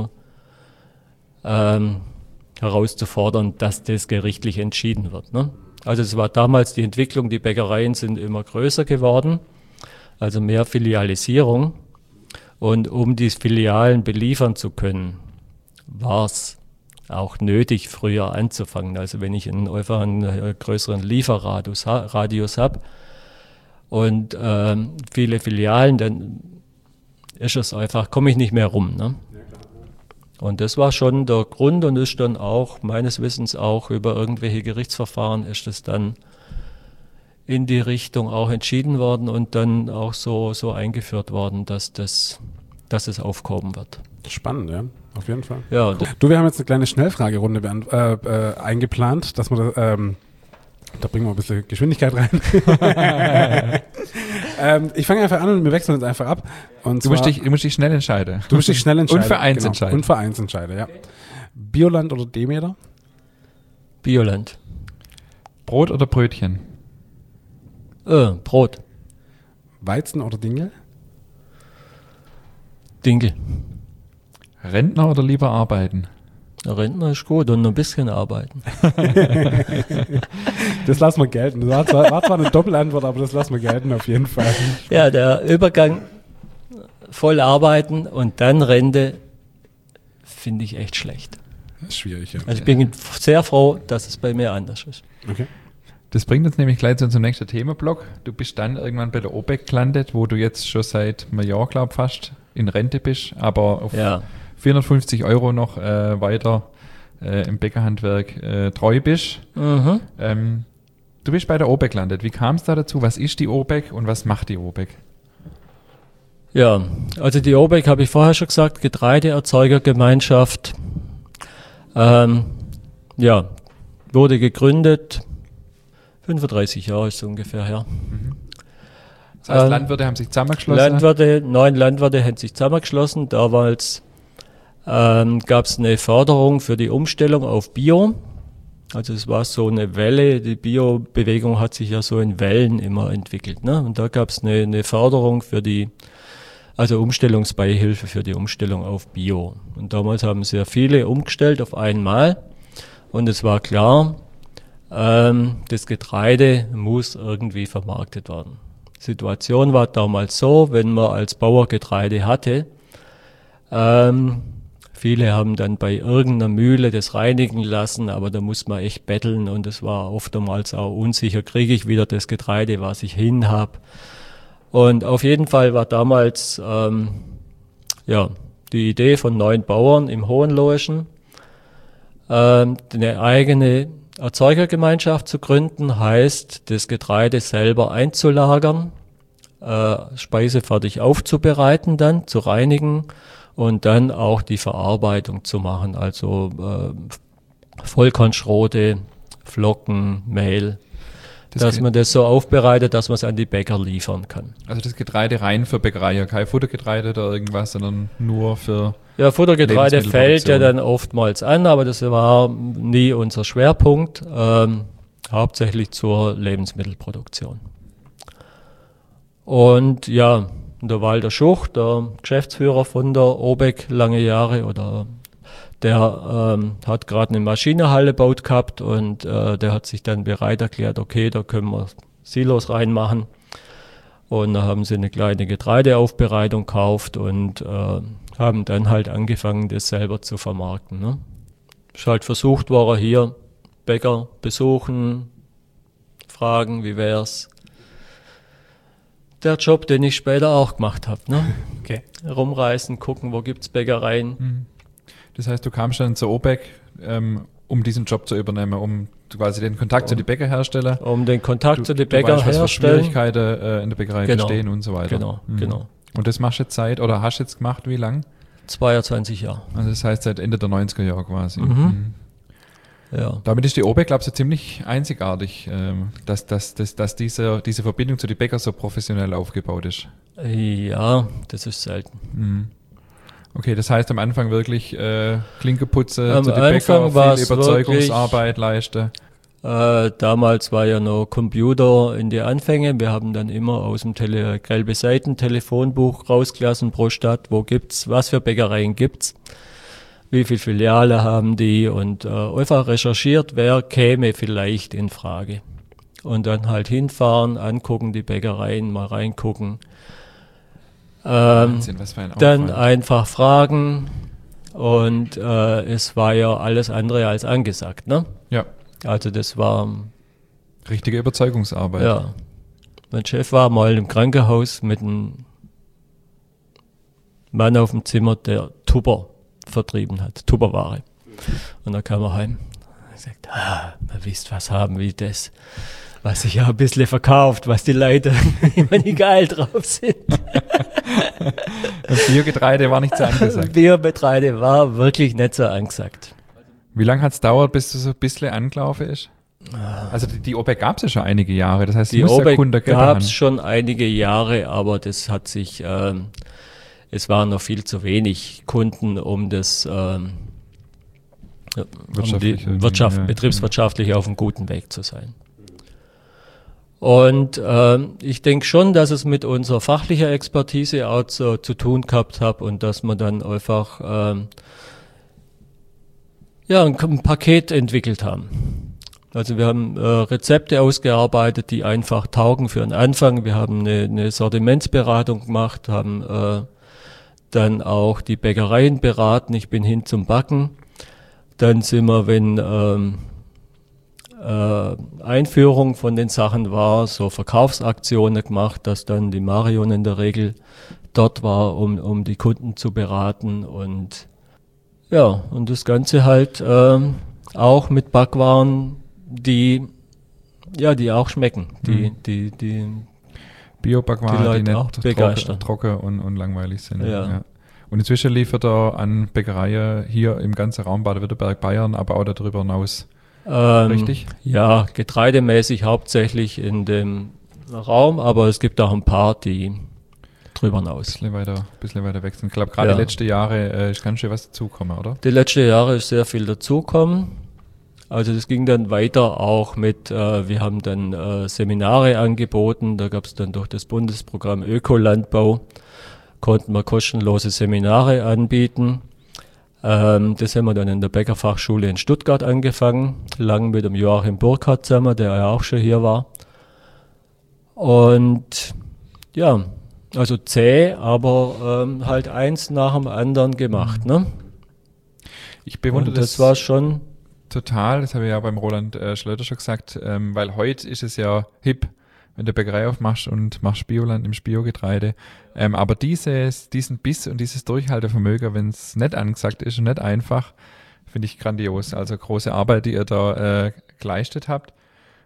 herauszufordern, dass das gerichtlich entschieden wird. Ne? Also es war damals die Entwicklung, die Bäckereien sind immer größer geworden, also mehr Filialisierung. Und um die Filialen beliefern zu können, war es auch nötig, früher anzufangen. Also wenn ich einfach einen größeren Lieferradius habe und viele Filialen, dann ist es einfach, komme ich nicht mehr rum. Ne? Und das war schon der Grund und ist dann auch, meines Wissens auch über irgendwelche Gerichtsverfahren ist es dann in die Richtung auch entschieden worden und dann auch so eingeführt worden, dass es aufgehoben wird. Spannend, ja, auf jeden Fall. Ja, Du, wir haben jetzt eine kleine Schnellfragerunde eingeplant, dass wir da bringen wir ein bisschen Geschwindigkeit rein. Ich fange einfach an und wir wechseln jetzt einfach ab. Und Du musst dich schnell entscheiden. Du musst dich schnell entscheiden. Und für eins entscheiden. Und für eins entscheiden, ja. Bioland oder Demeter? Bioland. Brot oder Brötchen? Brot. Weizen oder Dinkel? Dinkel. Rentner oder lieber arbeiten? Der Rentner ist gut und noch ein bisschen arbeiten. Das lassen wir gelten. Das war zwar eine Doppelantwort, aber das lassen wir gelten auf jeden Fall. Ja, der Übergang voll arbeiten und dann Rente finde ich echt schlecht. Das ist schwierig, ja. Also ich bin sehr froh, dass es bei mir anders ist. Okay. Das bringt uns nämlich gleich zu unserem nächsten Themenblock. Du bist dann irgendwann bei der OBEC gelandet, wo du jetzt schon seit einem Jahr, glaube ich, fast in Rente bist, aber auf 450 € noch weiter im Bäckerhandwerk treu bist. Mhm. Du bist bei der OBEC gelandet. Wie kam es da dazu? Was ist die OBEC und was macht die OBEC? Ja, also die OBEC habe ich vorher schon gesagt, Getreideerzeugergemeinschaft. Wurde gegründet, 35 Jahre ist es ungefähr her. Das heißt, Landwirte haben sich zusammengeschlossen? 9 Landwirte haben sich zusammengeschlossen. Damals gab es eine Förderung für die Umstellung auf Bio. Also es war so eine Welle, die Bio-Bewegung hat sich ja so in Wellen immer entwickelt. Ne? Und da gab es eine Förderung für Umstellungsbeihilfe für die Umstellung auf Bio. Und damals haben sehr viele umgestellt auf einmal. Und es war klar, das Getreide muss irgendwie vermarktet werden. Die Situation war damals so, wenn man als Bauer Getreide hatte, viele haben dann bei irgendeiner Mühle das reinigen lassen, aber da muss man echt betteln und es war oftmals auch unsicher, kriege ich wieder das Getreide, was ich hin habe. Und auf jeden Fall war damals die Idee von 9 Bauern im Hohenlohischen, eine eigene Erzeugergemeinschaft zu gründen, heißt, das Getreide selber einzulagern, speisefertig aufzubereiten dann, zu reinigen und dann auch die Verarbeitung zu machen, also Vollkornschrote, Flocken, Mehl, dass man das so aufbereitet, dass man es an die Bäcker liefern kann. Also das Getreide rein für Bäckerei, kein Futtergetreide oder irgendwas, sondern nur für Futtergetreide fällt ja dann oftmals an, aber das war nie unser Schwerpunkt, hauptsächlich zur Lebensmittelproduktion. Und ja, der Walter Schuch, der Geschäftsführer von der OBEC lange Jahre, der hat gerade eine Maschinenhalle gebaut gehabt und der hat sich dann bereit erklärt, okay, da können wir Silos reinmachen. Und da haben sie eine kleine Getreideaufbereitung gekauft und haben dann halt angefangen, das selber zu vermarkten. Ne? Ist halt versucht worden, hier Bäcker besuchen, fragen, wie wär's. Der Job, den ich später auch gemacht habe. Ne? Okay. Rumreisen, gucken, wo gibt's Bäckereien. Das heißt, du kamst dann zur OBEC, um diesen Job zu übernehmen, um quasi den Kontakt zu den Bäckerherstellern. Um den Kontakt zu den Du weißt, Bäckern was für herstellen. Schwierigkeiten in der Bäckerei Genau. bestehen und so weiter. Genau. Und das machst du jetzt hast du jetzt gemacht, wie lang? 22 Jahre. Also das heißt seit Ende der 90er Jahre quasi. Ja. Damit ist die OBEC, glaube ich, so ziemlich einzigartig, dass diese Verbindung zu den Bäckern so professionell aufgebaut ist. Ja, das ist selten. Okay, das heißt am Anfang wirklich Klinke putzen, Am zu den Anfang Bäcker, war's viel Überzeugungsarbeit leisten. Damals war ja noch Computer in die Anfänge. Wir haben dann immer aus dem gelbe Seiten Telefonbuch rausgelassen pro Stadt. Wo gibt's, was für Bäckereien gibt's? Wie viele Filiale haben die? Und einfach recherchiert, wer käme vielleicht in Frage. Und dann halt hinfahren, angucken die Bäckereien, mal reingucken. Wahnsinn, was für ein Dann Aufwand. einfach fragen. Und es war ja alles andere als angesagt, ne? Ja, Also das war, richtige Überzeugungsarbeit. ja. Mein Chef war mal im Krankenhaus mit einem Mann auf dem Zimmer, der Tupper vertrieben hat, Tupperware. Und dann kam er heim und sagt, man wisst, was haben wie das, was sich ja ein bisschen verkauft, was die Leute immer nicht geil drauf sind. Das Biogetreide war nicht so angesagt. Biogetreide war wirklich nicht so angesagt. Wie lange hat es dauert, bis das so ein bisschen angelaufen ist? Also die OBEC gab es ja schon einige Jahre, das heißt, Die muss der OBEC Kunde gab es schon einige Jahre, aber das hat sich, es waren noch viel zu wenig Kunden, um das betriebswirtschaftlich auf einem guten Weg zu sein. Und ich denke schon, dass es mit unserer fachlichen Expertise auch zu tun gehabt hat und dass man dann einfach ein Paket entwickelt haben. Also wir haben Rezepte ausgearbeitet, die einfach taugen für einen Anfang. Wir haben eine Sortimentsberatung gemacht, haben dann auch die Bäckereien beraten. Ich bin hin zum Backen. Dann sind wir, wenn Einführung von den Sachen war, so Verkaufsaktionen gemacht, dass dann die Marion in der Regel dort war, um die Kunden zu beraten. Und ja, und das Ganze halt auch mit Backwaren, die auch schmecken, die Bio-Backwaren, die Leute die auch nicht begeistern. trocken und langweilig sind. Ja. Und inzwischen liefert er an Bäckereien hier im ganzen Raum Baden-Württemberg, Bayern, aber auch darüber hinaus. Richtig? Ja, getreidemäßig hauptsächlich in dem Raum, aber es gibt auch ein paar, die drüber hinaus. Bisschen weiter wechseln. Ich glaube, gerade Ja. die letzten Jahre ist ganz schön was dazugekommen, oder? Die letzten Jahre ist sehr viel dazugekommen. Also das ging dann weiter auch mit, wir haben dann Seminare angeboten, da gab es dann durch das Bundesprogramm Ökolandbau, konnten wir kostenlose Seminare anbieten. Das haben wir dann in der Bäckerfachschule in Stuttgart angefangen, lang mit dem Joachim Burkhardt zusammen, der ja auch schon hier war. Und ja, also zäh, aber halt eins nach dem anderen gemacht. Ne? Ich bewundere Und das war schon total, das habe ich ja beim Roland Schlöter schon gesagt, weil heute ist es ja hip, wenn du Bäckerei aufmachst und machst Bioland im Biogetreide. Aber diesen Biss und dieses Durchhaltevermögen, wenn es nicht angesagt ist und nicht einfach, finde ich grandios. Also große Arbeit, die ihr da geleistet habt.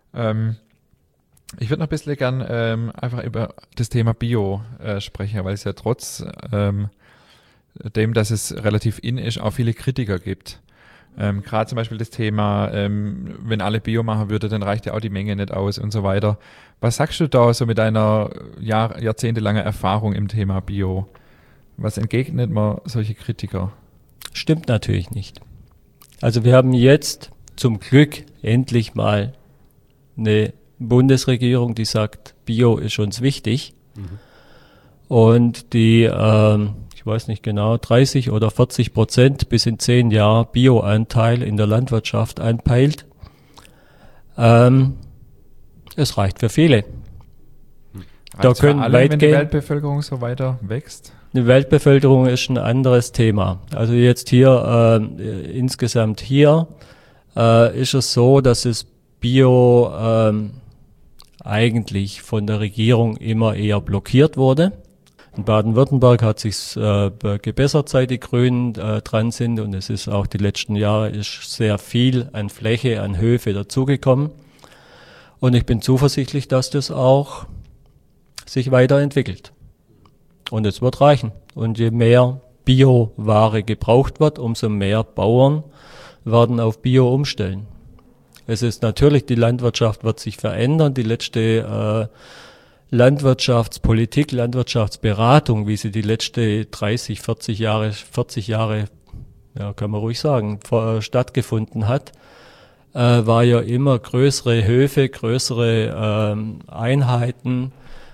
Ich würde noch ein bisschen gern einfach über das Thema Bio sprechen, weil es ja trotz dem, dass es relativ in ist, auch viele Kritiker gibt. Gerade zum Beispiel das Thema, wenn alle Bio machen würde, dann reicht ja auch die Menge nicht aus und so weiter. Was sagst du da so mit deiner jahrzehntelangen Erfahrung im Thema Bio? Was entgegnet man solche Kritiker? Stimmt natürlich nicht. Also wir haben jetzt zum Glück endlich mal eine Bundesregierung, die sagt, Bio ist uns wichtig. Und die, ich weiß nicht genau, 30 oder 40% bis in 10 Jahren Bioanteil in der Landwirtschaft anpeilt. Es reicht für viele. Da Reicht's für können alle, wenn die weitgehend, Weltbevölkerung so weiter wächst? die Weltbevölkerung ist ein anderes Thema. Also jetzt hier, insgesamt hier, ist es so, dass es Bio eigentlich von der Regierung immer eher blockiert wurde. In Baden-Württemberg hat sich's gebessert, seit die Grünen dran sind, und es ist auch die letzten Jahre ist sehr viel an Fläche, an Höfe dazugekommen. Und ich bin zuversichtlich, dass das auch sich weiterentwickelt. Und es wird reichen. Und je mehr Bioware gebraucht wird, umso mehr Bauern werden auf Bio umstellen. Es ist natürlich, die Landwirtschaft wird sich verändern. Die letzte Landwirtschaftspolitik, Landwirtschaftsberatung, wie sie die letzte 30, 40 Jahre, ja, kann man ruhig sagen, stattgefunden hat, war ja immer größere Höfe, größere Einheiten,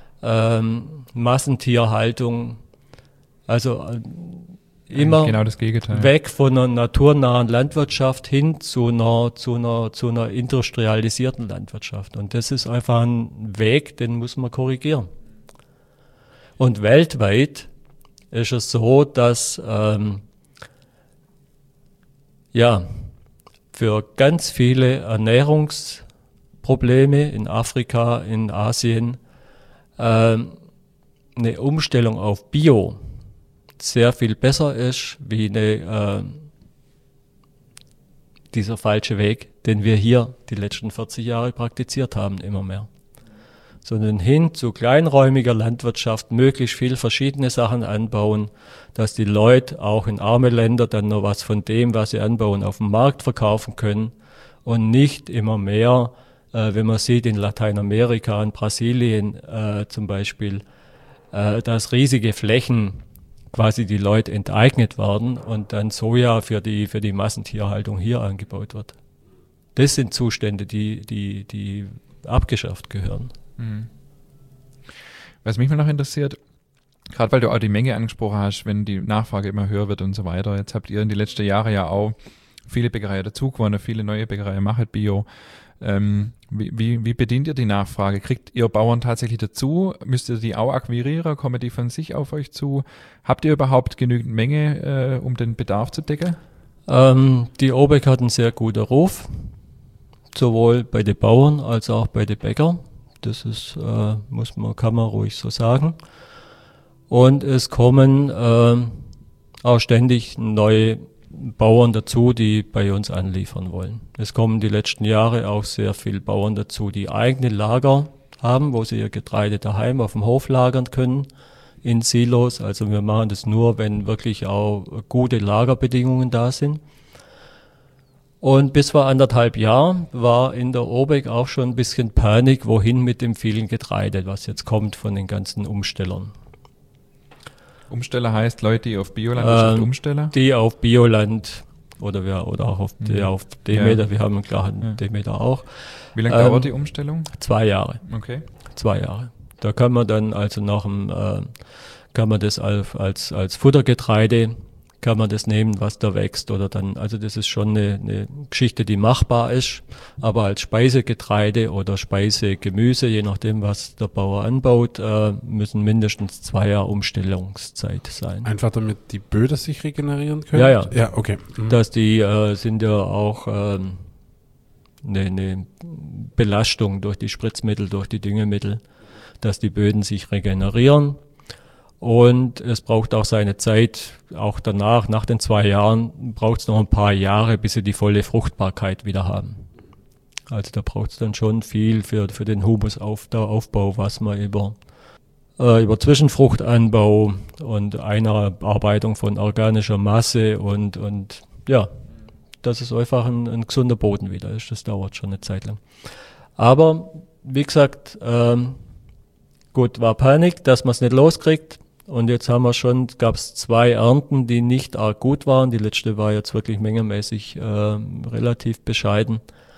Massentierhaltung, also immer genau das Gegenteil. weg von einer naturnahen Landwirtschaft hin zu einer industrialisierten Landwirtschaft. Und das ist einfach ein Weg, den muss man korrigieren. Und weltweit ist es so, dass für ganz viele Ernährungsprobleme in Afrika, in Asien, eine Umstellung auf Bio sehr viel besser ist, wie dieser falsche Weg, den wir hier die letzten 40 Jahre praktiziert haben, immer mehr. Sondern hin zu kleinräumiger Landwirtschaft, möglichst viel verschiedene Sachen anbauen, dass die Leute auch in arme Länder dann noch was von dem, was sie anbauen, auf dem Markt verkaufen können und nicht immer mehr, wenn man sieht in Lateinamerika, in Brasilien zum Beispiel, dass riesige Flächen quasi die Leute enteignet werden und dann Soja für die Massentierhaltung hier angebaut wird. Das sind Zustände, die abgeschafft gehören. Was mich mal noch interessiert, gerade weil du auch die Menge angesprochen hast, wenn die Nachfrage immer höher wird und so weiter. Jetzt habt ihr in den letzten Jahren ja auch viele Bäckereien dazugewonnen, viele neue Bäckereien machen Bio. Wie bedient ihr die Nachfrage? Kriegt ihr Bauern tatsächlich dazu? Müsst ihr die auch akquirieren? Kommen die von sich auf euch zu? Habt ihr überhaupt genügend Menge, um den Bedarf zu decken? Die Obeck hat einen sehr guten Ruf, sowohl bei den Bauern als auch bei den Bäckern. Das ist, kann man ruhig so sagen. Und es kommen auch ständig neue Bauern dazu, die bei uns anliefern wollen. Es kommen die letzten Jahre auch sehr viele Bauern dazu, die eigene Lager haben, wo sie ihr Getreide daheim auf dem Hof lagern können, in Silos. Also wir machen das nur, wenn wirklich auch gute Lagerbedingungen da sind. Und bis vor 1,5 Jahren war in der Obeck auch schon ein bisschen Panik, wohin mit dem vielen Getreide, was jetzt kommt von den ganzen Umstellern. Umsteller heißt Leute, die auf Biolandwirtschaft umstellen? Die auf Bioland oder auch auf Demeter, wir haben einen klaren Demeter auch. Wie lange dauert die Umstellung? 2 Jahre. Okay. 2 Jahre. Da kann man dann also kann man das als Futtergetreide, kann man das nehmen, was da wächst, oder dann, also das ist schon eine Geschichte, die machbar ist, aber als Speisegetreide oder Speisegemüse, je nachdem, was der Bauer anbaut, müssen mindestens 2 Jahre Umstellungszeit sein. Einfach damit die Böden sich regenerieren können? Ja. Ja, okay. Dass die sind ja auch eine Belastung durch die Spritzmittel, durch die Düngemittel, dass die Böden sich regenerieren. Und es braucht auch seine Zeit, auch danach, nach den 2 Jahren, braucht es noch ein paar Jahre, bis sie die volle Fruchtbarkeit wieder haben. Also da braucht es dann schon viel für den Humusaufbau, was man über Zwischenfruchtanbau und Einarbeitung von organischer Masse und ja, dass es einfach ein gesunder Boden wieder ist. Das dauert schon eine Zeit lang. Aber wie gesagt, gut, war Panik, dass man es nicht loskriegt. Und jetzt gab es 2 Ernten, die nicht arg gut waren. Die letzte war jetzt wirklich mengemäßig relativ bescheiden.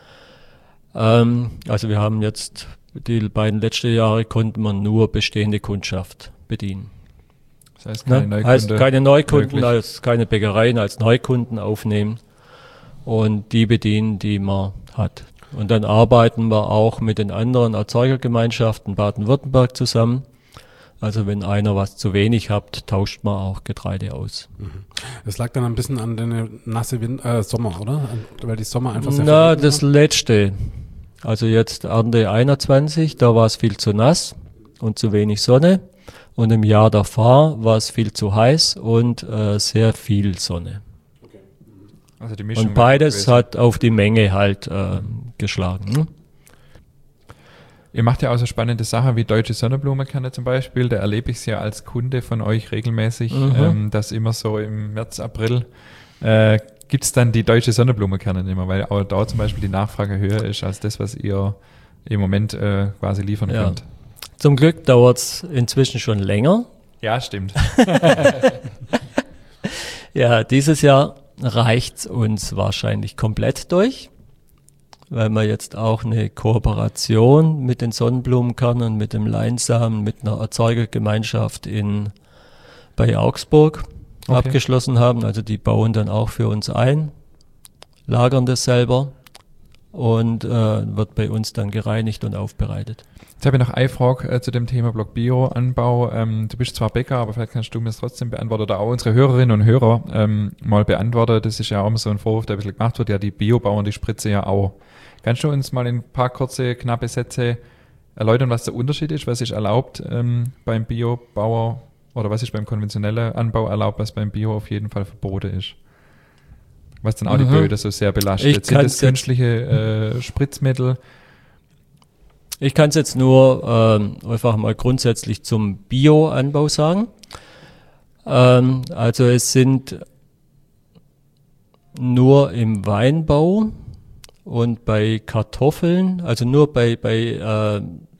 Also wir haben jetzt, die beiden letzten Jahre konnte man nur bestehende Kundschaft bedienen. Das heißt keine Neukunden. Heißt keine Neukunden, als keine Bäckereien als Neukunden aufnehmen und die bedienen, die man hat. Und dann arbeiten wir auch mit den anderen Erzeugergemeinschaften Baden-Württemberg zusammen. Also wenn einer was zu wenig hat, tauscht man auch Getreide aus. Das lag dann ein bisschen an den nasse Sommer, oder? Weil die Sommer einfach sehr Na, verregnet das waren. letzte. Also jetzt Ernte 21, da war es viel zu nass und zu wenig Sonne. Und im Jahr davor war es viel zu heiß und sehr viel Sonne. Also die Mischung Und beides gewesen. hat auf die Menge halt geschlagen. Ne? Ihr macht ja auch so spannende Sachen wie deutsche Sonnenblumenkerne zum Beispiel. Da erlebe ich es ja als Kunde von euch regelmäßig, dass immer so im März, April gibt es dann die deutsche Sonnenblumenkerne nicht mehr, weil auch da zum Beispiel die Nachfrage höher ist als das, was ihr im Moment quasi liefern Ja. könnt. Zum Glück dauert es inzwischen schon länger. Ja, stimmt. Ja, dieses Jahr reicht es uns wahrscheinlich komplett durch, weil wir jetzt auch eine Kooperation mit den Sonnenblumenkernen, mit dem Leinsamen, mit einer Erzeugergemeinschaft bei Augsburg Okay. abgeschlossen haben. Also die bauen dann auch für uns ein, lagern das selber und wird bei uns dann gereinigt und aufbereitet. Jetzt habe ich noch eine Frage zu dem Thema Block Bio-Anbau. Du bist zwar Bäcker, aber vielleicht kannst du mir das trotzdem beantworten oder auch unsere Hörerinnen und Hörer mal beantworten. Das ist ja auch immer so ein Vorwurf, der ein bisschen gemacht wird. Ja, die Biobauern, die spritzen ja auch. Kannst du uns mal in ein paar kurze, knappe Sätze erläutern, was der Unterschied ist? Was ist erlaubt beim Biobauer oder was ist beim konventionellen Anbau erlaubt, was beim Bio auf jeden Fall verboten ist? Was dann auch die Böden so sehr belastet. Sind das künstliche Spritzmittel? Ich kann es jetzt nur einfach mal grundsätzlich zum Bio-Anbau sagen. Also es sind nur im Weinbau und bei Kartoffeln, also nur bei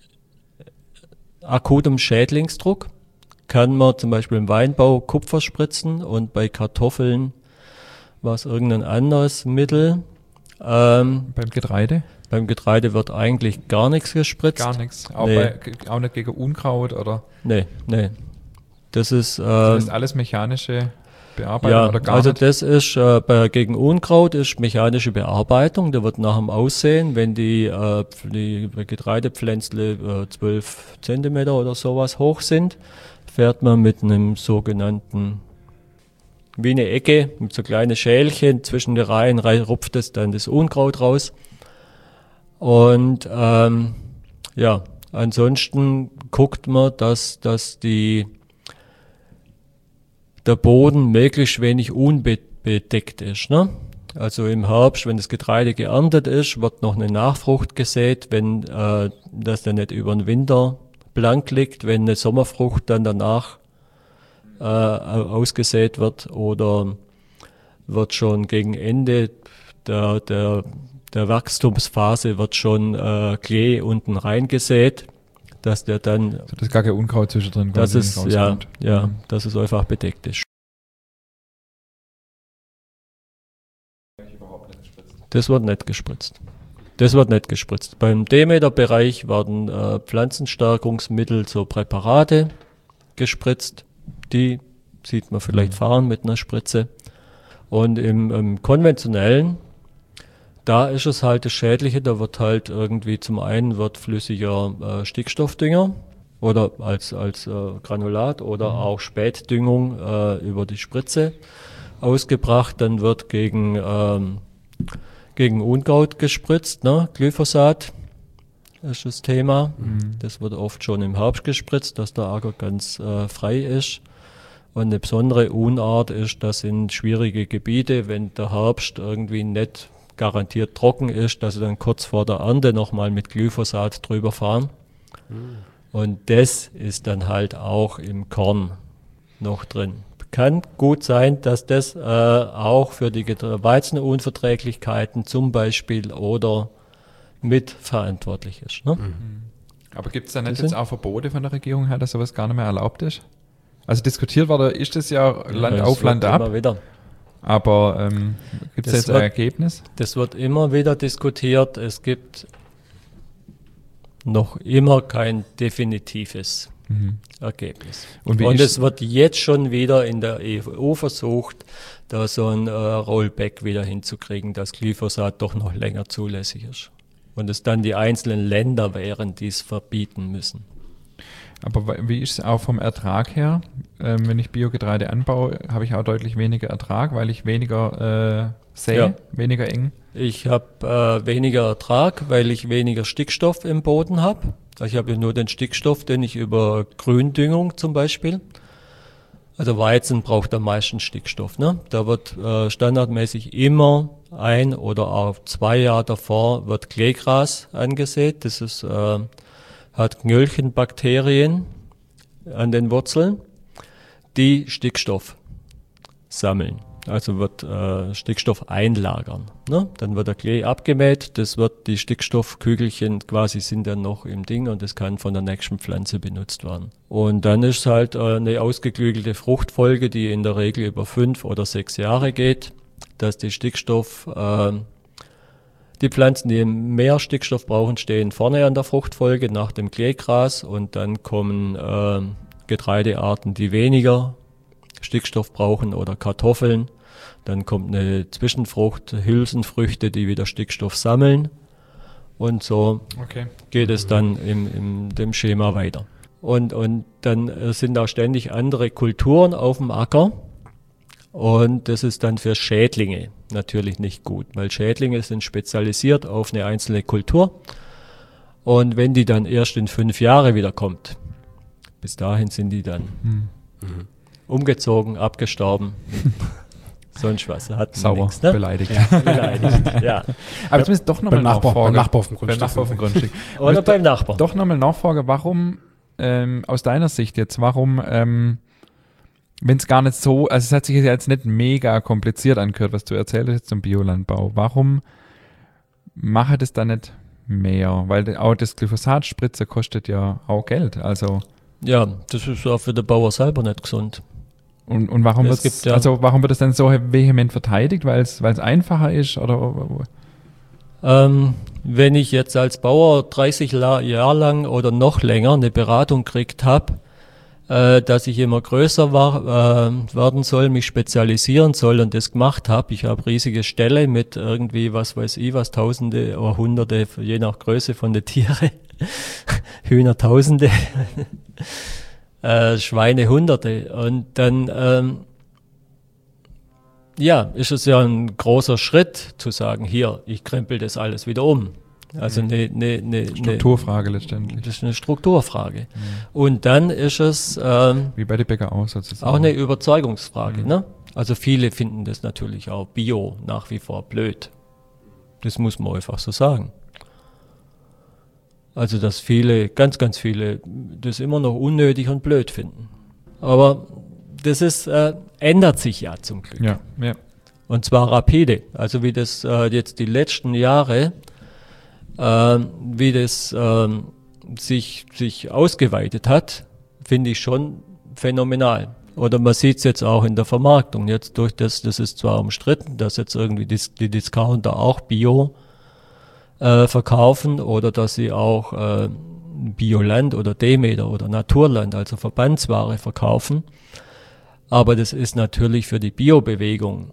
akutem Schädlingsdruck, kann man zum Beispiel im Weinbau Kupfer spritzen und bei Kartoffeln war es irgendein anderes Mittel. Beim Getreide? Beim Getreide wird eigentlich gar nichts gespritzt. Gar nichts. Auch, Nee. auch nicht gegen Unkraut oder Nee. Das ist, das ist alles mechanische Bearbeitung ja, oder gar also nicht? das ist gegen Unkraut ist mechanische Bearbeitung. Da wird nach dem Aussehen, wenn die Getreidepflänzle 12 Zentimeter oder sowas hoch sind, fährt man mit einem sogenannten, wie eine Ecke, mit so kleinen Schälchen zwischen den Reihen, rupft es dann das Unkraut raus. Und ja, ansonsten guckt man, dass der Boden möglichst wenig unbedeckt ist. Ne? Also im Herbst, wenn das Getreide geerntet ist, wird noch eine Nachfrucht gesät, wenn das dann nicht über den Winter blank liegt, wenn eine Sommerfrucht dann danach ausgesät wird oder wird schon gegen Ende der Wachstumsphase wird schon Klee unten reingesät, dass der dann, So, dass gar kein Unkraut zwischendrin dass quasi es, ja, rauskommt. ja, dass es einfach bedeckt ist. Das wird nicht gespritzt. Das wird nicht gespritzt. Beim Demeter-Bereich werden Pflanzenstärkungsmittel, so Präparate gespritzt. Die sieht man vielleicht fahren mit einer Spritze. Und im konventionellen, da ist es halt das Schädliche, da wird halt irgendwie zum einen wird flüssiger Stickstoffdünger oder als Granulat oder auch Spätdüngung über die Spritze ausgebracht. Dann wird gegen Unkraut gespritzt, ne? Glyphosat ist das Thema. Das wird oft schon im Herbst gespritzt, dass der Acker ganz frei ist. Und eine besondere Unart ist, dass in schwierige Gebiete, wenn der Herbst irgendwie nicht garantiert trocken ist, dass sie dann kurz vor der Ernte nochmal mit Glyphosat drüber fahren. Und das ist dann halt auch im Korn noch drin. Kann gut sein, dass das auch für die Weizenunverträglichkeiten zum Beispiel oder mitverantwortlich ist. Ne? Aber gibt es da nicht Das jetzt sind- auch Verbote von der Regierung her, dass sowas gar nicht mehr erlaubt ist? Also diskutiert wurde, ist das ja Land Das auf, Land wird ab, immer wieder. aber gibt es Das jetzt ein wird- Ergebnis? Das wird immer wieder diskutiert. Es gibt noch immer kein definitives Ergebnis. Und wie Und ist- es wird jetzt schon wieder in der EU versucht, da so ein Rollback wieder hinzukriegen, dass Glyphosat doch noch länger zulässig ist. Und es dann die einzelnen Länder wären, die es verbieten müssen. Aber wie ist es auch vom Ertrag her? Wenn ich Biogetreide anbaue, habe ich auch deutlich weniger Ertrag, weil ich weniger sähe, weniger eng. Ich habe weniger Ertrag, weil ich weniger Stickstoff im Boden habe. Ich habe ja nur den Stickstoff, den ich über Gründüngung zum Beispiel. Also Weizen braucht am meisten Stickstoff. Ne? Da wird standardmäßig immer 1 oder auch 2 Jahre davor wird Kleegras angesät. Das ist, hat Knöllchenbakterien an den Wurzeln, die Stickstoff sammeln. Also wird Stickstoff einlagern. Ne? Dann wird der Klee abgemäht, die Stickstoffkügelchen quasi sind dann noch im Ding und das kann von der nächsten Pflanze benutzt werden. Und dann ist halt eine ausgeklügelte Fruchtfolge, die in der Regel über 5 oder 6 Jahre geht, dass die die Pflanzen, die mehr Stickstoff brauchen, stehen vorne an der Fruchtfolge nach dem Kleegras und dann kommen Getreidearten, die weniger Stickstoff brauchen oder Kartoffeln. Dann kommt eine Zwischenfrucht, Hülsenfrüchte, die wieder Stickstoff sammeln. Und so geht es dann in dem Schema weiter. Und dann sind auch ständig andere Kulturen auf dem Acker. Und das ist dann für Schädlinge natürlich nicht gut, weil Schädlinge sind spezialisiert auf eine einzelne Kultur. Und wenn die dann erst in 5 Jahre wieder kommt, bis dahin sind die dann umgezogen, abgestorben. Sonst was. Hat sauer, nix, ne? beleidigt. Ja, beleidigt, ja. Aber jetzt müssen doch nochmal Nachbar auf dem Beim Nachbar auf dem Grundstück. Oder beim Nachbarn. Doch nochmal Nachfrage, warum, aus deiner Sicht jetzt, warum, wenn es gar nicht so, also es hat sich jetzt nicht mega kompliziert angehört, was du erzählt hast zum Biolandbau, warum mache das dann nicht mehr? Weil auch das Glyphosat-Spritzer kostet ja auch Geld, also. Ja, das ist auch für den Bauer selber nicht gesund. Und warum warum wird es dann so vehement verteidigt? Weil es einfacher ist? Oder? Wenn ich jetzt als Bauer 30 Jahre lang oder noch länger eine Beratung gekriegt habe, dass ich immer größer werden soll, mich spezialisieren soll und das gemacht habe. Ich habe riesige Ställe mit irgendwie, was weiß ich, was Tausende oder Hunderte, je nach Größe von den Tieren, Hühner Tausende, Schweine Hunderte. Und dann, ist es ja ein großer Schritt zu sagen, hier, ich krempel das alles wieder um. Also eine Strukturfrage letztendlich. Das ist eine Strukturfrage. Und dann ist es wie bei den Bäcker auch sozusagen. Auch eine Überzeugungsfrage. Ne? Also viele finden das natürlich auch Bio nach wie vor blöd. Das muss man einfach so sagen. Also dass viele, ganz, ganz viele das immer noch unnötig und blöd finden. Aber das ist, ändert sich ja zum Glück. Ja. Und zwar rapide. Also wie das jetzt die letzten Jahre wie das sich ausgeweitet hat, finde ich schon phänomenal. Oder man sieht es jetzt auch in der Vermarktung. Jetzt durch das ist zwar umstritten, dass jetzt irgendwie die Discounter auch Bio verkaufen oder dass sie auch Bioland oder Demeter oder Naturland, also Verbandsware verkaufen. Aber das ist natürlich für die Biobewegung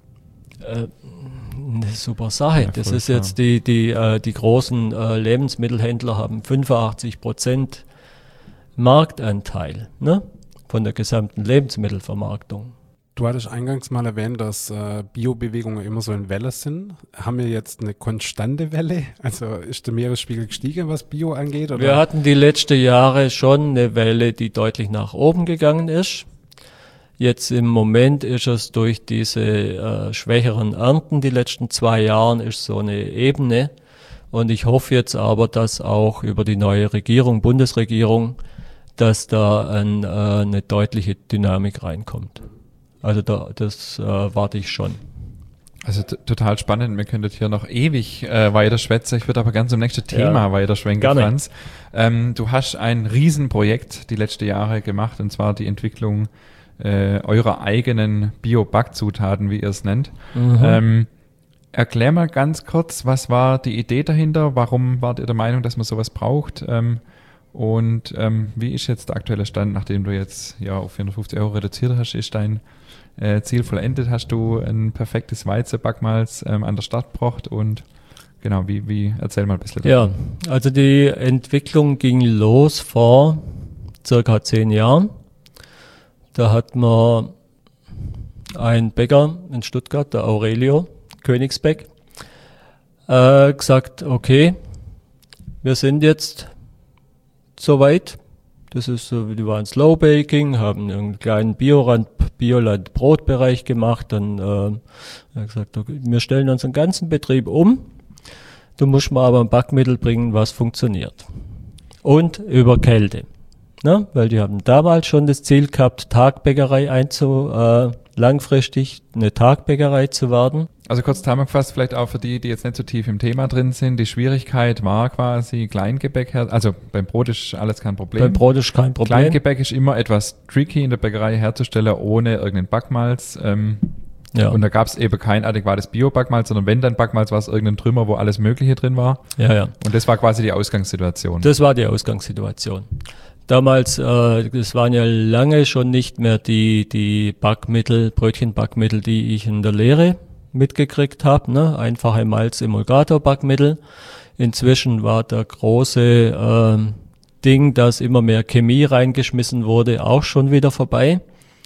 eine super Sache. Ja, das ist klar. Jetzt die großen Lebensmittelhändler haben 85% Marktanteil, ne, von der gesamten Lebensmittelvermarktung. Du hattest eingangs mal erwähnt, dass Biobewegungen immer so in Welle sind. Haben wir jetzt eine konstante Welle? Also ist der Meeresspiegel gestiegen, was Bio angeht? Oder? Wir hatten die letzten Jahre schon eine Welle, die deutlich nach oben gegangen ist. Jetzt im Moment ist es durch diese schwächeren Ernten die letzten 2 Jahren ist so eine Ebene. Und ich hoffe jetzt aber, dass auch über die neue Regierung, Bundesregierung, dass da eine deutliche Dynamik reinkommt. Also das warte ich schon. Also total spannend. Wir könnten hier noch ewig weiter schwätzen. Ich würde aber ganz zum nächsten Thema weiterschwenken, gerne. Franz. Du hast ein Riesenprojekt die letzten Jahre gemacht, und zwar die Entwicklung eurer eigenen Bio-Backzutaten, wie ihr es nennt. Erklär mal ganz kurz, was war die Idee dahinter? Warum wart ihr der Meinung, dass man sowas braucht? Und wie ist jetzt der aktuelle Stand, nachdem du jetzt auf 450 € reduziert hast? Ist dein Ziel vollendet? Hast du ein perfektes Weizenbackmalz an der Start gebracht? Und Genau, erzähl mal ein bisschen. Ja, also die Entwicklung ging los vor circa 10 Jahren. Da hat man einen Bäcker in Stuttgart, der Aurelio Königsbeck, gesagt, okay, wir sind jetzt soweit. Das ist so, die waren Slow Baking, haben einen kleinen Bioland-Brotbereich gemacht. Dann hat gesagt, okay, wir stellen unseren ganzen Betrieb um. Du musst mal aber ein Backmittel bringen, was funktioniert. Und über Kälte. Ne? Weil die haben damals schon das Ziel gehabt, langfristig eine Tagbäckerei zu werden. Also kurz zusammengefasst, vielleicht auch für die jetzt nicht so tief im Thema drin sind. Die Schwierigkeit war quasi Kleingebäck, also beim Brot ist alles kein Problem. Beim Brot ist kein Problem. Kleingebäck ist immer etwas tricky in der Bäckerei herzustellen, ohne irgendeinen Backmalz. Ja. Und da gab es eben kein adäquates Bio-Backmalz, sondern wenn dann Backmalz, war es irgendein Trümmer, wo alles Mögliche drin war. Ja, ja. Und das war quasi die Ausgangssituation. Das war die Ausgangssituation. Damals, das waren ja lange schon nicht mehr die Backmittel, Brötchenbackmittel, die ich in der Lehre mitgekriegt habe, ne? Einfache Malz-Emulgator-Backmittel. Inzwischen war der große Ding, dass immer mehr Chemie reingeschmissen wurde, auch schon wieder vorbei.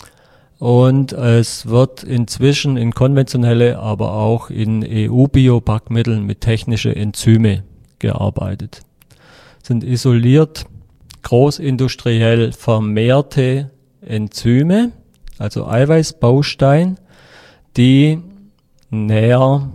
Und es wird inzwischen in konventionelle, aber auch in EU-Bio-Backmitteln mit technischen Enzyme gearbeitet. Sind isoliert, großindustriell vermehrte Enzyme, also Eiweißbaustein, die Nährstoffe,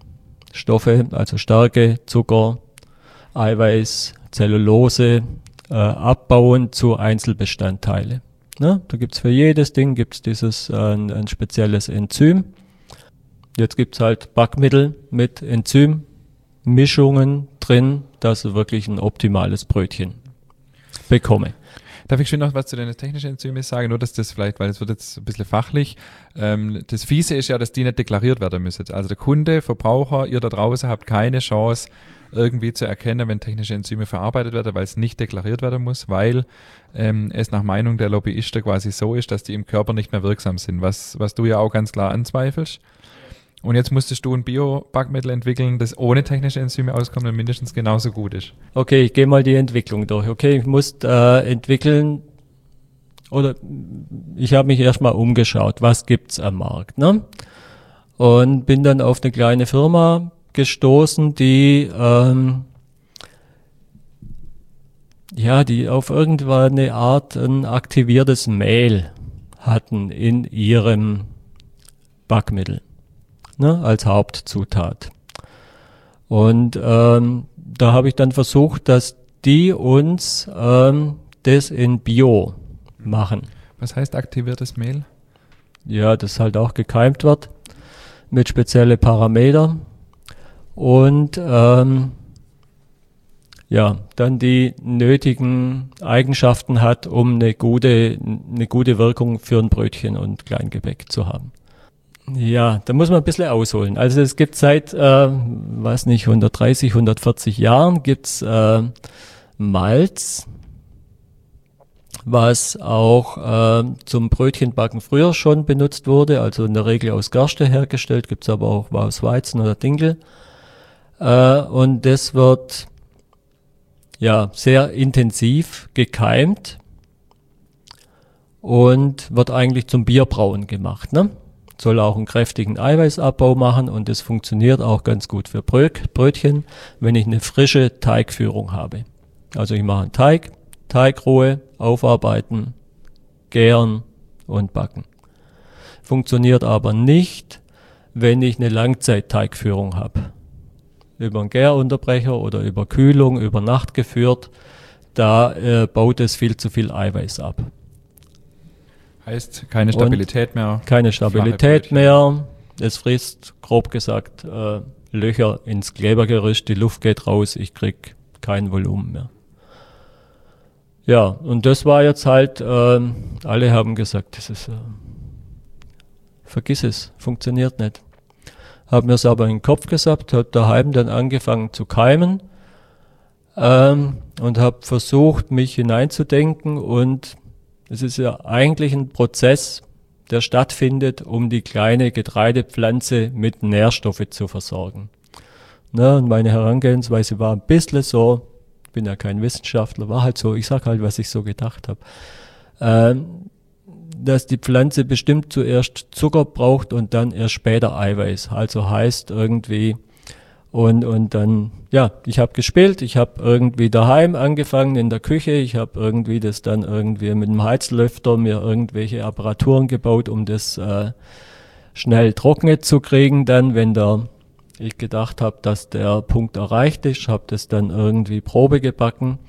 also Stärke, Zucker, Eiweiß, Zellulose abbauen zu Einzelbestandteile. Ne? Da gibt's für jedes Ding gibt's ein spezielles Enzym. Jetzt gibt's halt Backmittel mit Enzymmischungen drin, dass ich wirklich ein optimales Brötchen bekomme. Darf ich schon noch was zu den technischen Enzymen sagen? Nur, dass das vielleicht, weil es wird jetzt ein bisschen fachlich. Das Fiese ist ja, dass die nicht deklariert werden müssen. Also der Kunde, Verbraucher, ihr da draußen habt keine Chance, irgendwie zu erkennen, wenn technische Enzyme verarbeitet werden, weil es nicht deklariert werden muss, weil es nach Meinung der Lobbyisten quasi so ist, dass die im Körper nicht mehr wirksam sind, was du ja auch ganz klar anzweifelst. Und jetzt musstest du ein Bio-Backmittel entwickeln, das ohne technische Enzyme auskommt und mindestens genauso gut ist. Okay, ich gehe mal die Entwicklung durch. Okay, ich musste entwickeln, oder ich habe mich erstmal umgeschaut, was gibt's am Markt, ne? Und bin dann auf eine kleine Firma gestoßen, die auf irgendeine Art ein aktiviertes Mehl hatten in ihrem Backmittel, ne, als Hauptzutat. Und da habe ich dann versucht, dass die uns das in Bio machen. Was heißt aktiviertes Mehl? Ja, das halt auch gekeimt wird mit speziellen Parametern. Und dann die nötigen Eigenschaften hat, um eine gute Wirkung für ein Brötchen und Kleingebäck zu haben. Ja, da muss man ein bisschen ausholen. Also es gibt seit, 130, 140 Jahren gibt's Malz, was auch zum Brötchenbacken früher schon benutzt wurde, also in der Regel aus Gerste hergestellt, gibt's aber auch aus Weizen oder Dinkel. Und das wird sehr intensiv gekeimt und wird eigentlich zum Bierbrauen gemacht, ne? Soll auch einen kräftigen Eiweißabbau machen und das funktioniert auch ganz gut für Brötchen, wenn ich eine frische Teigführung habe. Also ich mache einen Teigruhe, aufarbeiten, gären und backen. Funktioniert aber nicht, wenn ich eine Langzeit-Teigführung habe. Über einen Gärunterbrecher oder über Kühlung, über Nacht geführt, da baut es viel zu viel Eiweiß ab. Heißt keine Stabilität mehr. Keine Stabilität mehr. Es frisst, grob gesagt, Löcher ins Klebergerüst, die Luft geht raus, ich krieg kein Volumen mehr. Ja, und das war jetzt halt, alle haben gesagt, das ist, vergiss es, funktioniert nicht. Hab mir es aber in den Kopf gesappt, hab daheim dann angefangen zu keimen und habe versucht, mich hineinzudenken, und es ist ja eigentlich ein Prozess, der stattfindet, um die kleine Getreidepflanze mit Nährstoffe zu versorgen. Ne? Und meine Herangehensweise war ein bisschen so, bin ja kein Wissenschaftler, war halt so, ich sag halt, was ich so gedacht habe, dass die Pflanze bestimmt zuerst Zucker braucht und dann erst später Eiweiß. Also heißt irgendwie, und dann, ja, ich habe gespielt, ich habe irgendwie daheim angefangen in der Küche, ich habe irgendwie das dann irgendwie mit dem Heizlüfter mir irgendwelche Apparaturen gebaut, um das schnell trocknet zu kriegen dann, wenn ich gedacht habe, dass der Punkt erreicht ist, habe das dann irgendwie Probe gebacken,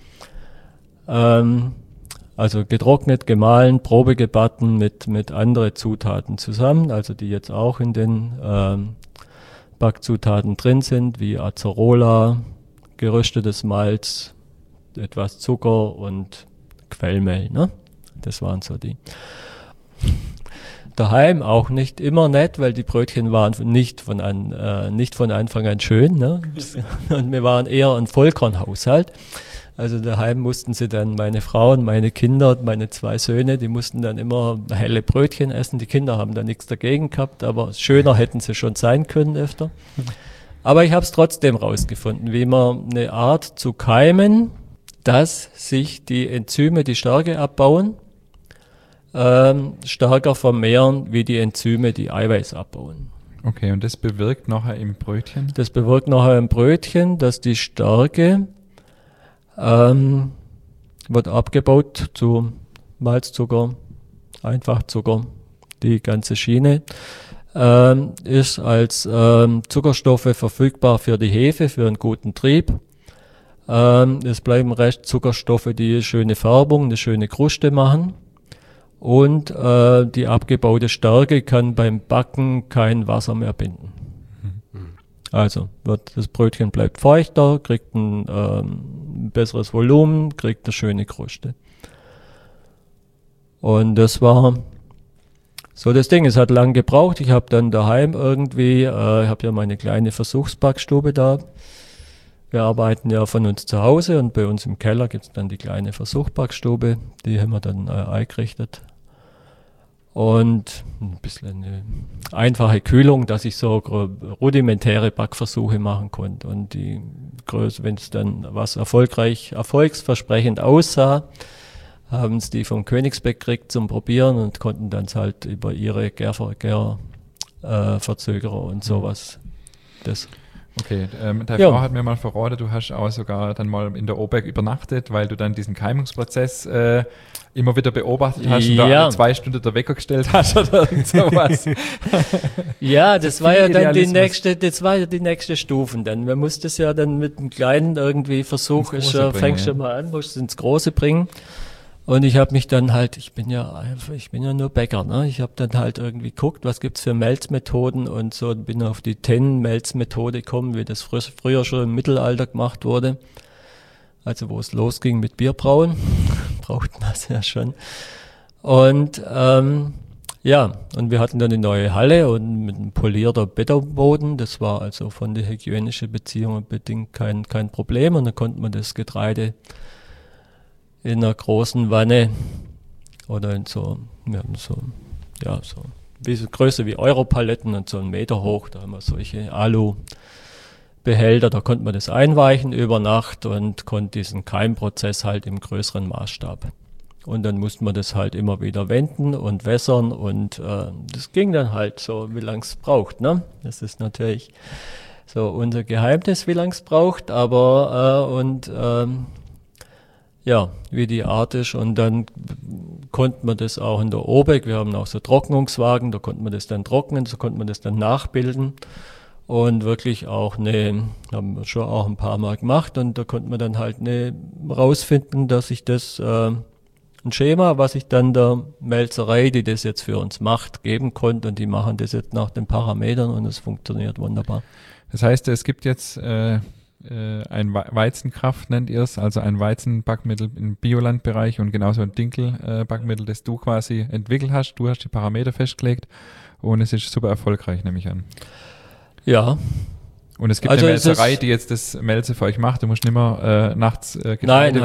also getrocknet, gemahlen, Probe gebacken mit anderen Zutaten zusammen, also die jetzt auch in den Backzutaten drin sind, wie Acerola, geröstetes Malz, etwas Zucker und Quellmehl, ne? Das waren so die. Daheim auch nicht immer nett, weil die Brötchen waren nicht von Anfang an schön, ne? Und wir waren eher ein Vollkornhaushalt. Also daheim mussten sie dann, meine Frau und meine Kinder, meine 2 Söhne, die mussten dann immer helle Brötchen essen. Die Kinder haben da nichts dagegen gehabt, aber schöner hätten sie schon sein können öfter. Aber ich habe es trotzdem rausgefunden, wie man eine Art zu keimen, dass sich die Enzyme, die Stärke abbauen, stärker vermehren, wie die Enzyme, die Eiweiß abbauen. Okay, und das bewirkt nachher im Brötchen? Das bewirkt nachher im Brötchen, dass die Stärke wird abgebaut zu Malzzucker, Einfachzucker, die ganze Schiene, ist als Zuckerstoffe verfügbar für die Hefe, für einen guten Trieb. Es bleiben Restzuckerstoffe, die eine schöne Färbung, eine schöne Kruste machen. Und die abgebaute Stärke kann beim Backen kein Wasser mehr binden. Also das Brötchen bleibt feuchter, kriegt ein besseres Volumen, kriegt eine schöne Kruste. Und das war so das Ding. Es hat lang gebraucht. Ich habe dann daheim irgendwie, ich habe ja meine kleine Versuchsbackstube da. Wir arbeiten ja von uns zu Hause und bei uns im Keller gibt es dann die kleine Versuchsbackstube. Die haben wir dann eingerichtet. Und ein bisschen eine einfache Kühlung, dass ich so rudimentäre Backversuche machen konnte. Und die Größe, wenn es dann was erfolgsversprechend aussah, haben es die vom Königsbeck gekriegt zum Probieren und konnten dann halt über ihre Verzögerer und sowas das. Okay, deine Frau hat mir mal verraten, du hast auch sogar dann mal in der OBEC übernachtet, weil du dann diesen Keimungsprozess immer wieder beobachtet hast und da alle 2 Stunden der Wecker gestellt hast oder irgend sowas. Ja, das war ja dann die nächste Stufe dann. Man musste es ja dann mit einem kleinen irgendwie Versuch, fängst du mal an, musst es ins Große bringen. Und ich habe mich dann halt, ich bin ja nur Bäcker, ne? Ich habe dann halt irgendwie geguckt, was gibt's für Melzmethoden und so, bin auf die Tennen-Melzmethode gekommen, wie das früher schon im Mittelalter gemacht wurde. Also wo es losging mit Bierbrauen, brauchten wir es ja schon. Und und wir hatten dann eine neue Halle und mit einem polierter Betonboden. Das war also von der hygienischen Beziehung bedingt kein Problem. Und dann konnte man das Getreide in einer großen Wanne oder wir haben so Größe wie Europaletten und so 1 Meter hoch, da haben wir solche Alubehälter, da konnte man das einweichen über Nacht und konnte diesen Keimprozess halt im größeren Maßstab. Und dann musste man das halt immer wieder wenden und wässern und das ging dann halt so, wie lange es braucht, ne? Das ist natürlich so unser Geheimnis, wie lange es braucht, aber wie die Art ist. Und dann konnte man das auch in der OBEC, wir haben auch so Trocknungswagen, da konnte man das dann trocknen, so konnte man das dann nachbilden. Und wirklich auch haben wir schon auch ein paar Mal gemacht und da konnte man dann halt rausfinden, dass ich das, ein Schema, was ich dann der Melzerei, die das jetzt für uns macht, geben konnte und die machen das jetzt nach den Parametern und es funktioniert wunderbar. Das heißt, es gibt jetzt ein Weizenkraft, nennt ihr es, also ein Weizenbackmittel im Biolandbereich und genauso ein Dinkelbackmittel, das du quasi entwickelt hast. Du hast die Parameter festgelegt und es ist super erfolgreich, nehme ich an. Ja. Und es gibt eine Melzerei, die jetzt das Melze für euch macht. Du musst nicht mehr nachts Nein.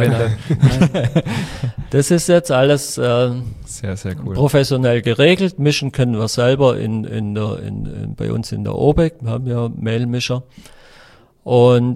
Das ist jetzt alles sehr, sehr cool. Professionell geregelt. Mischen können wir selber bei uns in der OBEC. Wir haben ja Mehlmischer. Und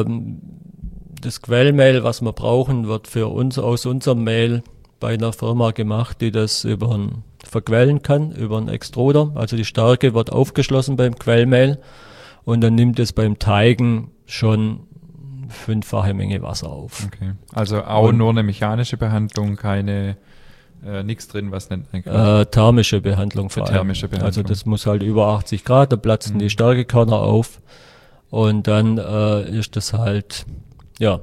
das Quellmehl, was wir brauchen, wird für uns aus unserem Mehl bei einer Firma gemacht, die das verquellen kann, über einen Extruder. Also die Stärke wird aufgeschlossen beim Quellmehl und dann nimmt es beim Teigen schon 5-fache Menge Wasser auf. Okay. Also auch nur eine mechanische Behandlung, keine nichts drin, was nennt man thermische Behandlung vor allem. Thermische Behandlung. Also das muss halt über 80 Grad, da platzen die Stärkekörner auf und dann ist das halt, ja,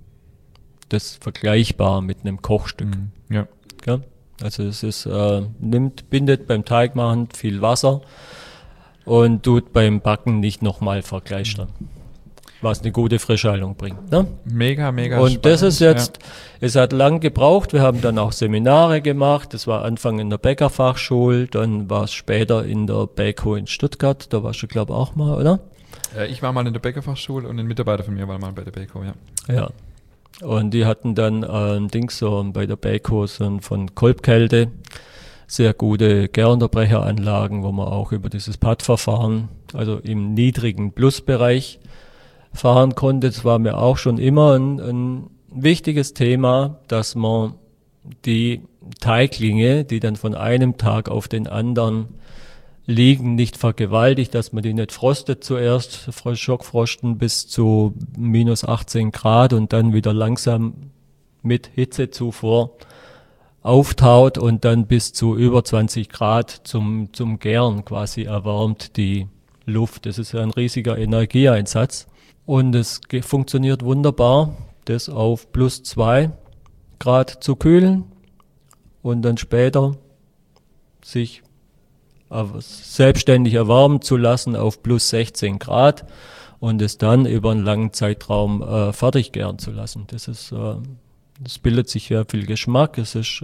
das vergleichbar mit einem Kochstück. Ja. Ja? Also es ist, bindet beim Teigmachen viel Wasser und tut beim Backen nicht nochmal vergleichern. Was eine gute Frischhaltung bringt. Ne? Mega, mega und spannend. Das ist jetzt, es hat lang gebraucht, wir haben dann auch Seminare gemacht, das war Anfang in der Bäckerfachschule, dann war es später in der Bäco in Stuttgart, da warst du glaube auch mal, oder? Ich war mal in der Bäckerfachschule und ein Mitarbeiter von mir war mal bei der Bäco, ja. Ja, und die hatten dann bei der Bäco so von Kolbkälte sehr gute Gärunterbrecheranlagen, wo man auch über dieses Pattverfahren, also im niedrigen Plusbereich, fahren konnte. Das war mir auch schon immer ein wichtiges Thema, dass man die Teiglinge, die dann von einem Tag auf den anderen liegen, nicht vergewaltigt, dass man die nicht frostet zuerst, schockfrosten bis zu minus 18 Grad und dann wieder langsam mit Hitzezufuhr auftaut und dann bis zu über 20 Grad zum Gären quasi erwärmt die Luft. Das ist ja ein riesiger Energieeinsatz. Und es funktioniert wunderbar, das auf plus 2 Grad zu kühlen und dann später sich selbstständig erwärmen zu lassen auf plus 16 Grad und es dann über einen langen Zeitraum fertig gären zu lassen. Das bildet sich ja viel Geschmack. Es ist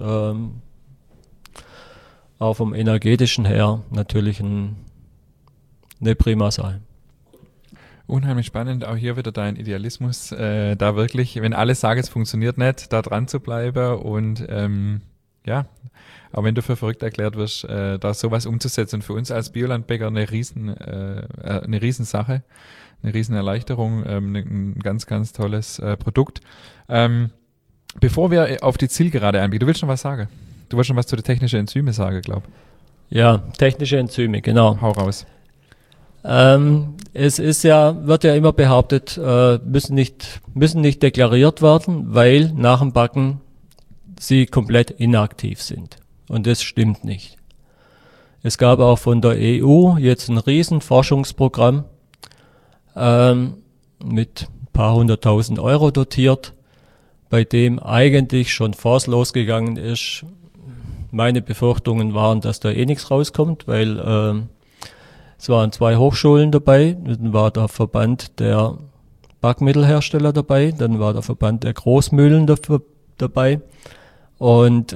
auch vom energetischen her natürlich eine prima Sache. Unheimlich spannend, auch hier wieder dein Idealismus, da wirklich, wenn alle sagen, es funktioniert nicht, da dran zu bleiben und auch wenn du für verrückt erklärt wirst, da sowas umzusetzen und für uns als Biolandbäcker eine Riesensache, eine Riesenerleichterung, ein ganz, ganz tolles Produkt. Bevor wir auf die Zielgerade einbiegen, du willst schon was sagen? Du wolltest schon was zu den technischen Enzymen sagen, glaube ich. Ja, technische Enzyme, genau. Hau raus. Es wird ja immer behauptet, müssen nicht deklariert werden, weil nach dem Backen sie komplett inaktiv sind. Und das stimmt nicht. Es gab auch von der EU jetzt ein riesen Forschungsprogramm mit ein paar 100.000 € dotiert, bei dem eigentlich schon bevor es losgegangen ist, meine Befürchtungen waren, dass da eh nichts rauskommt, weil es waren 2 Hochschulen dabei, dann war der Verband der Backmittelhersteller dabei, dann war der Verband der Großmühlen dabei und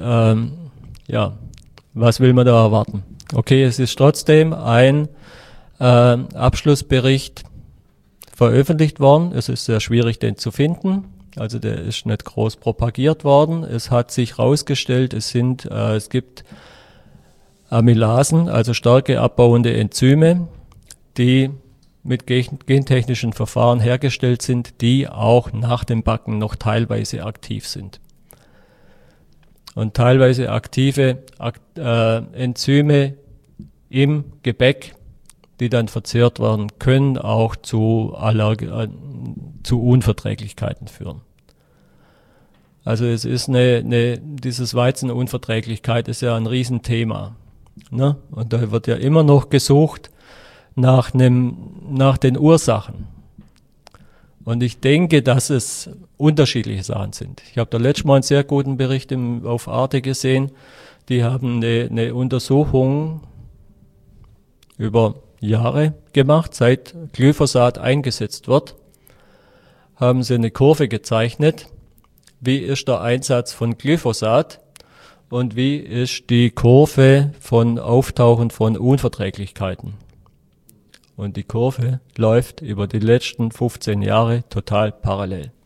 was will man da erwarten? Okay, es ist trotzdem ein Abschlussbericht veröffentlicht worden, es ist sehr schwierig, den zu finden, also der ist nicht groß propagiert worden, es hat sich herausgestellt, es gibt Amylasen, also starke abbauende Enzyme, die mit gentechnischen Verfahren hergestellt sind, die auch nach dem Backen noch teilweise aktiv sind. Und teilweise aktive Enzyme im Gebäck, die dann verzehrt werden, können auch zu Unverträglichkeiten führen. Also es ist dieses Weizenunverträglichkeit ist ja ein Riesenthema. Ne? Und da wird ja immer noch gesucht nach den Ursachen. Und ich denke, dass es unterschiedliche Sachen sind. Ich habe da letztes Mal einen sehr guten Bericht auf Arte gesehen. Die haben eine Untersuchung über Jahre gemacht, seit Glyphosat eingesetzt wird, haben sie eine Kurve gezeichnet. Wie ist der Einsatz von Glyphosat? Und wie ist die Kurve von Auftauchen von Unverträglichkeiten? Und die Kurve läuft über die letzten 15 Jahre total parallel.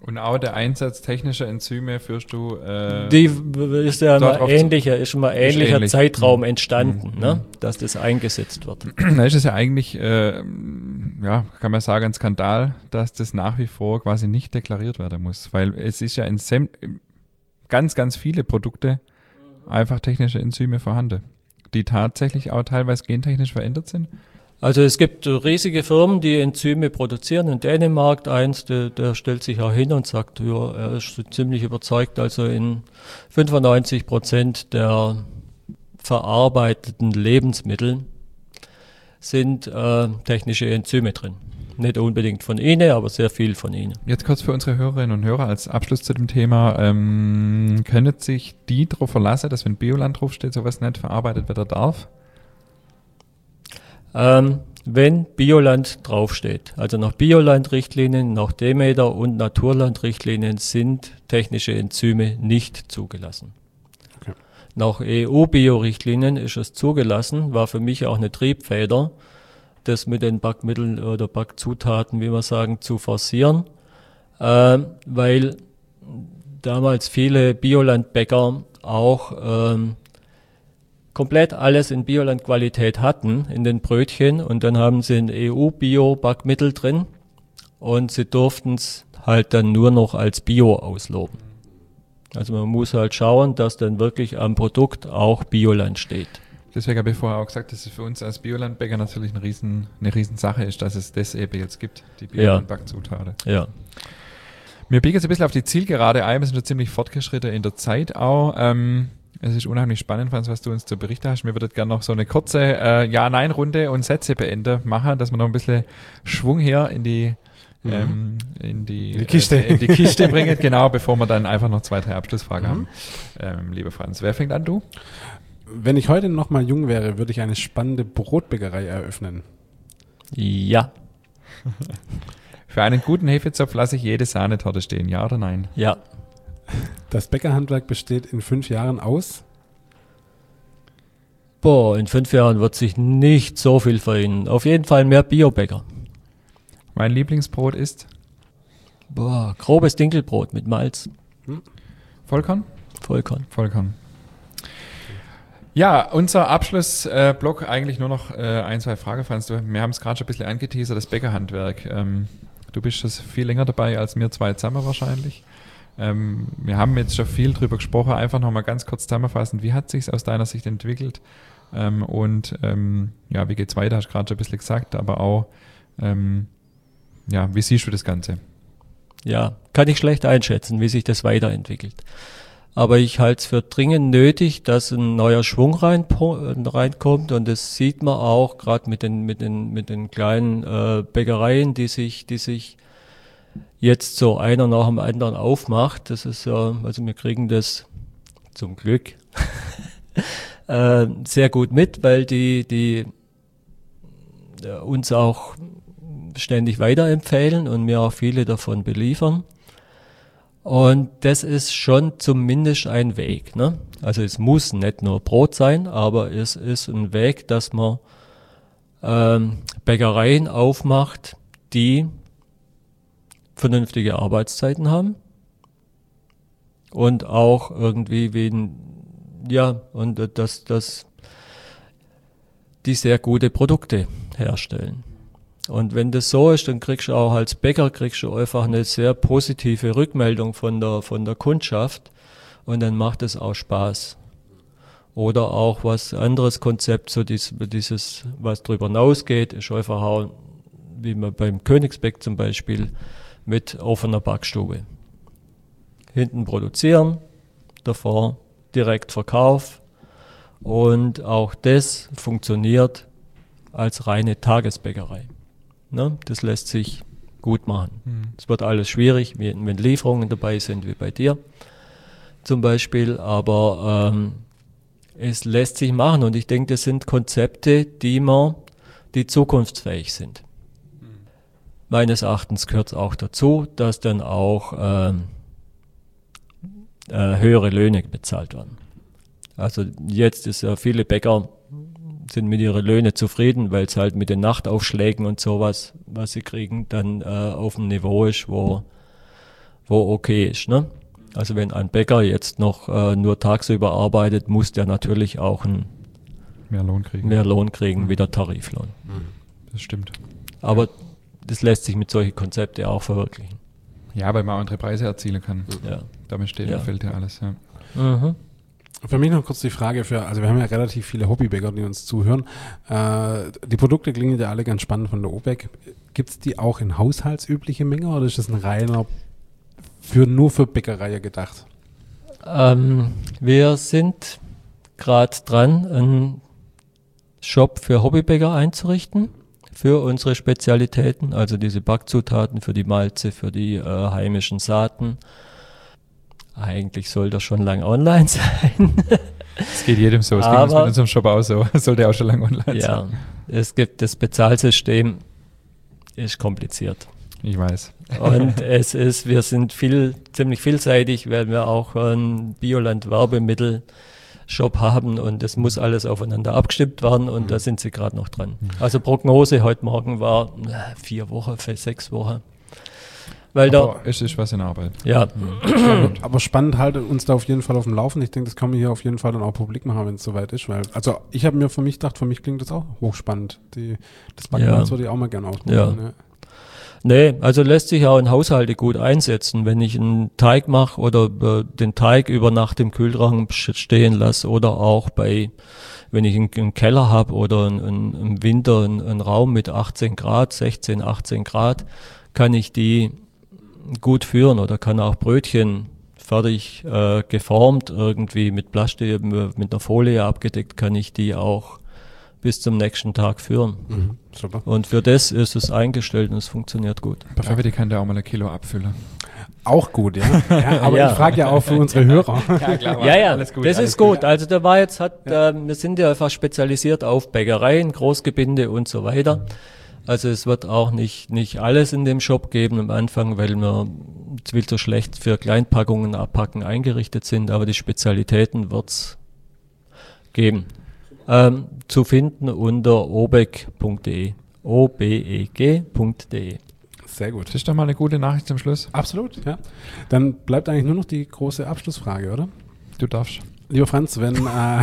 Und auch der Einsatz technischer Enzyme führst du. Die ist ja immer darauf ähnlicher ähnlich. Zeitraum entstanden, ne? Dass das eingesetzt wird. Da ist es ja eigentlich, ja, kann man sagen, ein Skandal, dass das nach wie vor quasi nicht deklariert werden muss. Weil es ist ja in ganz, ganz viele Produkte einfach technische Enzyme vorhanden, die tatsächlich auch teilweise gentechnisch verändert sind. Also es gibt riesige Firmen, die Enzyme produzieren. In Dänemark der stellt sich auch hin und sagt, ja, er ist so ziemlich überzeugt, also in 95% der verarbeiteten Lebensmittel sind technische Enzyme drin. Nicht unbedingt von Ihnen, aber sehr viel von Ihnen. Jetzt kurz für unsere Hörerinnen und Hörer als Abschluss zu dem Thema. Können sich die darauf verlassen, dass wenn Bioland draufsteht, sowas nicht verarbeitet werden darf? Wenn Bioland draufsteht, also nach Bioland-Richtlinien, nach Demeter und Naturland-Richtlinien sind technische Enzyme nicht zugelassen. Okay. Nach EU-Bio-Richtlinien ist es zugelassen, war für mich auch eine Triebfeder, das mit den Backmitteln oder Backzutaten, wie wir sagen, zu forcieren, weil damals viele Bioland-Bäcker auch komplett alles in Bioland-Qualität hatten in den Brötchen und dann haben sie ein EU-Bio-Backmittel drin und sie durften es halt dann nur noch als Bio ausloben. Also man muss halt schauen, dass dann wirklich am Produkt auch Bioland steht. Deswegen habe ich vorher auch gesagt, dass es für uns als Biolandbäcker natürlich eine Riesensache ist, dass es das eben jetzt gibt, die Bioland-Backzutaten. Ja. Wir biegen jetzt ein bisschen auf die Zielgerade ein, wir sind schon ziemlich fortgeschritten in der Zeit auch. Es ist unheimlich spannend, Franz, was du uns zu berichten hast. Mir würde gerne noch so eine kurze Ja-Nein-Runde und Sätze beenden machen, dass wir noch ein bisschen Schwung hier in die Kiste bringen, genau, bevor wir dann einfach noch 2, 3 Abschlussfragen haben. Lieber Franz, wer fängt an, du? Wenn ich heute noch mal jung wäre, würde ich eine spannende Brotbäckerei eröffnen. Ja. Für einen guten Hefezopf lasse ich jede Sahnetorte stehen, ja oder nein? Ja. Das Bäckerhandwerk besteht in 5 Jahren aus? In 5 Jahren wird sich nicht so viel verändern. Auf jeden Fall mehr Biobäcker. Mein Lieblingsbrot ist? Grobes Dinkelbrot mit Malz. Vollkorn? Vollkorn. Ja, unser Abschlussblock eigentlich nur noch 1, 2 Fragen, Franz. Wir haben es gerade schon ein bisschen angeteasert, das Bäckerhandwerk. Du bist schon viel länger dabei als wir 2 zusammen wahrscheinlich. Wir haben jetzt schon viel drüber gesprochen. Einfach noch mal ganz kurz zusammenfassen. Wie hat sich aus deiner Sicht entwickelt? Wie geht's weiter? Hast du gerade schon ein bisschen gesagt, aber auch, wie siehst du das Ganze? Ja, kann ich schlecht einschätzen, wie sich das weiterentwickelt. Aber ich halte es für dringend nötig, dass ein neuer Schwung reinkommt und das sieht man auch gerade mit den kleinen Bäckereien, die sich jetzt so einer nach dem anderen aufmacht. Das ist ja, also wir kriegen das zum Glück sehr gut mit, weil die uns auch ständig weiterempfehlen und mir auch viele davon beliefern. Und das ist schon zumindest ein Weg, ne? Also es muss nicht nur Brot sein, aber es ist ein Weg, dass man Bäckereien aufmacht, die vernünftige Arbeitszeiten haben und auch irgendwie dass die sehr gute Produkte herstellen. Und wenn das so ist, dann kriegst du auch als Bäcker einfach eine sehr positive Rückmeldung von der Kundschaft und dann macht es auch Spaß. Oder auch was anderes Konzept, so dieses, was drüber hinausgeht, ist einfach auch, wie man beim Königsbeck zum Beispiel, mit offener Backstube. Hinten produzieren, davor direkt Verkauf und auch das funktioniert als reine Tagesbäckerei. Ne? Das lässt sich gut machen. Es wird alles schwierig, wenn Lieferungen dabei sind, wie bei dir zum Beispiel, aber es lässt sich machen und ich denke, das sind Konzepte, die zukunftsfähig sind. Meines Erachtens gehört es auch dazu, dass dann auch höhere Löhne bezahlt werden. Also jetzt ist ja viele Bäcker sind mit ihren Löhnen zufrieden, weil es halt mit den Nachtaufschlägen und sowas, was sie kriegen, dann auf einem Niveau ist, wo wo okay ist, ne? Also wenn ein Bäcker jetzt noch nur tagsüber arbeitet, muss der natürlich auch Mehr Lohn kriegen. mehr Lohn kriegen wie der Tariflohn. Das stimmt. Aber das lässt sich mit solchen Konzepten auch verwirklichen. Ja, weil man andere Preise erzielen kann. Ja. Damit steht Ja. und fällt ja alles. Ja. Mhm. Für mich noch kurz die Frage also wir haben ja relativ viele Hobbybäcker, die uns zuhören. Die Produkte klingen ja alle ganz spannend von der OBEC. Gibt es die auch in haushaltsübliche Menge oder ist das ein reiner nur für Bäckerei gedacht? Wir sind gerade dran, einen Shop für Hobbybäcker einzurichten, für unsere Spezialitäten, also diese Backzutaten für die Malze, für die heimischen Saaten. Eigentlich soll das schon lang online sein. Es geht jedem so. Es ging uns mit unserem Shop auch so. Es sollte auch schon lange online sein. Ja, es gibt das Bezahlsystem, ist kompliziert. Ich weiß. Und wir sind ziemlich vielseitig, weil wir auch einen Bioland-Werbemittel-Shop haben und das muss alles aufeinander abgestimmt werden und da sind sie gerade noch dran. Also Prognose heute Morgen war 4 Wochen, 6 Wochen. Weil Aber es ist was in Arbeit. ja, Aber spannend, haltet uns da auf jeden Fall auf dem Laufen. Ich denke, das kann man hier auf jeden Fall dann auch publik machen, wenn es soweit ist. Also ich habe mir für mich gedacht, für mich klingt das auch hochspannend. Das Backen Ja. würde ich auch mal gerne ausprobieren. Ja. nee, also lässt sich auch in Haushalte gut einsetzen, wenn ich einen Teig mache oder den Teig über Nacht im Kühlschrank stehen lasse oder auch wenn ich einen Keller habe oder im Winter einen Raum mit 18 Grad, 16, 18 Grad, kann ich die gut führen oder kann auch Brötchen fertig geformt, irgendwie mit Plastik, mit einer Folie abgedeckt, kann ich die auch bis zum nächsten Tag führen. Mhm, super. Und für das ist es eingestellt und es funktioniert gut. Dafür die kann der auch mal 1 Kilo abfüllen. Auch gut, ja. Aber Ja. ich frage ja auch für unsere Hörer. Ja, klar. Ja, das ist gut. Also da war jetzt, wir sind ja einfach spezialisiert auf Bäckereien, Großgebinde und so weiter. Also es wird auch nicht alles in dem Shop geben am Anfang, weil wir viel zu schlecht für Kleinpackungen abpacken eingerichtet sind, aber die Spezialitäten wird's geben. Zu finden unter obeg.de. obeg.de. Sehr gut. Das ist doch mal eine gute Nachricht zum Schluss. Absolut, ja. Dann bleibt eigentlich nur noch die große Abschlussfrage, oder? Du darfst. Lieber Franz, wenn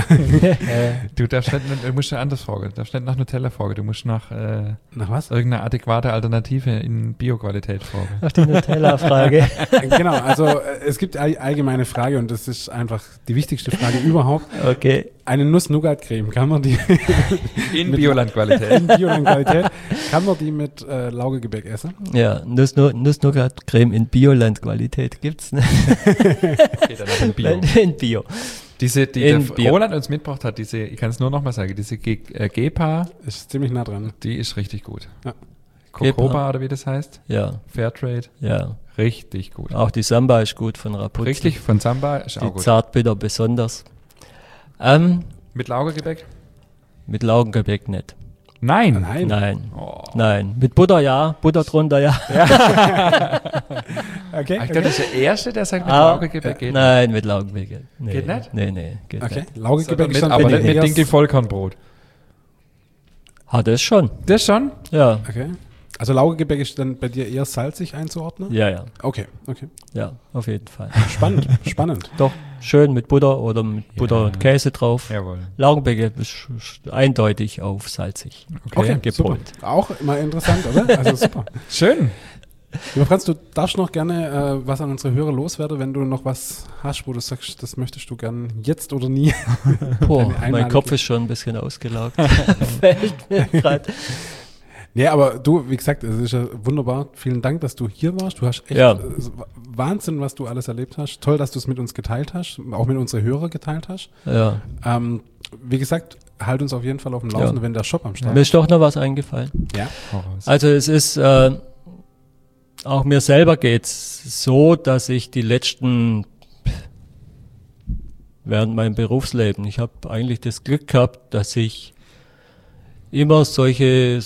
Du darfst nicht, du musst anders fragen. Du darfst nicht nach Nutella fragen. Du musst nach nach was? irgendeiner adäquate Alternative in Bioqualität fragen. Auf die Nutella-Frage. Genau, also es gibt eine allgemeine Frage und das ist einfach die wichtigste Frage überhaupt. Okay. Eine Nuss-Nougat-Creme, kann man die In Biolandqualität. in Bioland-Qualität, kann man die mit Laugegebäck essen? Ja, Nuss-Nougat-Creme in Bioland-Qualität gibt's, ne? Geht dann auch in Bio. In Bio. Die In der Bio. Roland uns mitgebracht hat, ich kann es nur noch mal sagen, diese Gepa, Ist ziemlich nah dran. die ist richtig gut. Ja. Cocoba oder wie das heißt. Ja, Fairtrade. ja. Richtig gut. Auch die Samba ist gut von Rapuzzi. Richtig, von Samba ist auch Die gut. Zartbitter besonders. Mit Laugengebäck? Mit Laugengebäck nicht. Nein. Nein. Nein. Oh. Nein. Mit Butter ja, Butter drunter ja. Okay. Ich glaube, das ist der Erste, der sagt, mit Ah, Laugengebäck geht. Nein, mit Laugengebäck. Nee. Geht nicht? Nee, geht Okay. nicht. Laugegebäck ist Mit, dann aber bei nicht dir mit eher- Dinkel-Vollkornbrot. Hat es schon. Das schon? Ja. Okay. Also Laugegebäck ist dann bei dir eher salzig einzuordnen? Ja. Okay. Ja, auf jeden Fall. Spannend. Doch, schön mit Butter oder mit Butter und Käse drauf. Jawohl. Laugengebäck ist eindeutig auf salzig. Okay, gepolt. super. Auch immer interessant, oder? Also super. Schön. Lieber Franz, du darfst noch gerne was an unsere Hörer loswerden, wenn du noch was hast, wo du sagst, das möchtest du gern jetzt oder nie. Boah, Eine mein einmalige- Kopf ist schon ein bisschen ausgelaugt. Fällt mir grad. Nee, aber du, wie gesagt, es ist ja wunderbar. Vielen Dank, dass du hier warst. Du hast echt Ja. Wahnsinn, was du alles erlebt hast. Toll, dass du es mit uns geteilt hast, auch mit unseren Hörern geteilt hast. Ja. Wie gesagt, halt uns auf jeden Fall auf dem Laufenden, Ja. wenn der Shop am Start Mir ist doch noch was eingefallen. ist. Ja. Voraus. Also es ist, auch mir selber geht's so, dass ich die letzten, während meinem Berufsleben, ich habe eigentlich das Glück gehabt, dass ich immer solche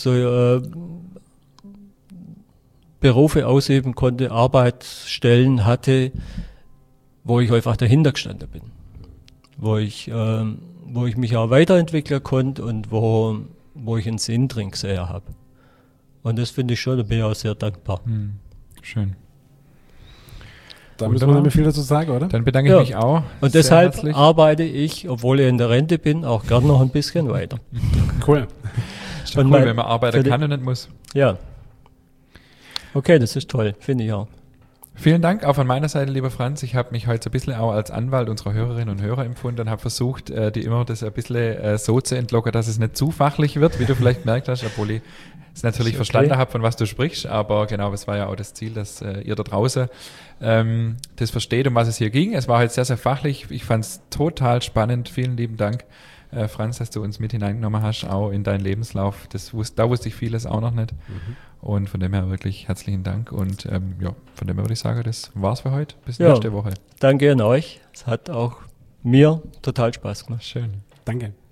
Berufe ausüben konnte, Arbeitsstellen hatte, wo ich einfach dahinter gestanden bin. Wo ich mich auch weiterentwickeln konnte und wo ich einen Sinn drin gesehen habe. Und das finde ich schon, da bin ich auch sehr dankbar. Schön. Da müssen wir nicht mehr viel dazu sagen, oder? Dann bedanke ich mich auch. Und sehr deshalb herzlich. arbeite ich, obwohl ich in der Rente bin, auch gern noch ein bisschen weiter. Cool. Ist doch Und cool, wenn man arbeiten für kann und nicht muss. Ja. Okay, das ist toll, finde ich auch. Vielen Dank auch von meiner Seite, lieber Franz. Ich habe mich heute so ein bisschen auch als Anwalt unserer Hörerinnen und Hörer empfunden und habe versucht, die immer das ein bisschen so zu entlocken, dass es nicht zu fachlich wird, wie du vielleicht gemerkt hast, obwohl ich es natürlich Okay. verstanden habe, von was du sprichst. Aber genau, es war ja auch das Ziel, dass ihr da draußen das versteht, um was es hier ging. Es war halt sehr, sehr fachlich. Ich fand es total spannend. Vielen lieben Dank, Franz, dass du uns mit hineingenommen hast, auch in deinen Lebenslauf. Da wusste ich vieles auch noch nicht. Und von dem her wirklich herzlichen Dank. Und ja, von dem her würde ich sagen, das war's für heute. Bis nächste Woche. Danke an euch. Es hat auch mir total Spaß gemacht. Schön. Danke.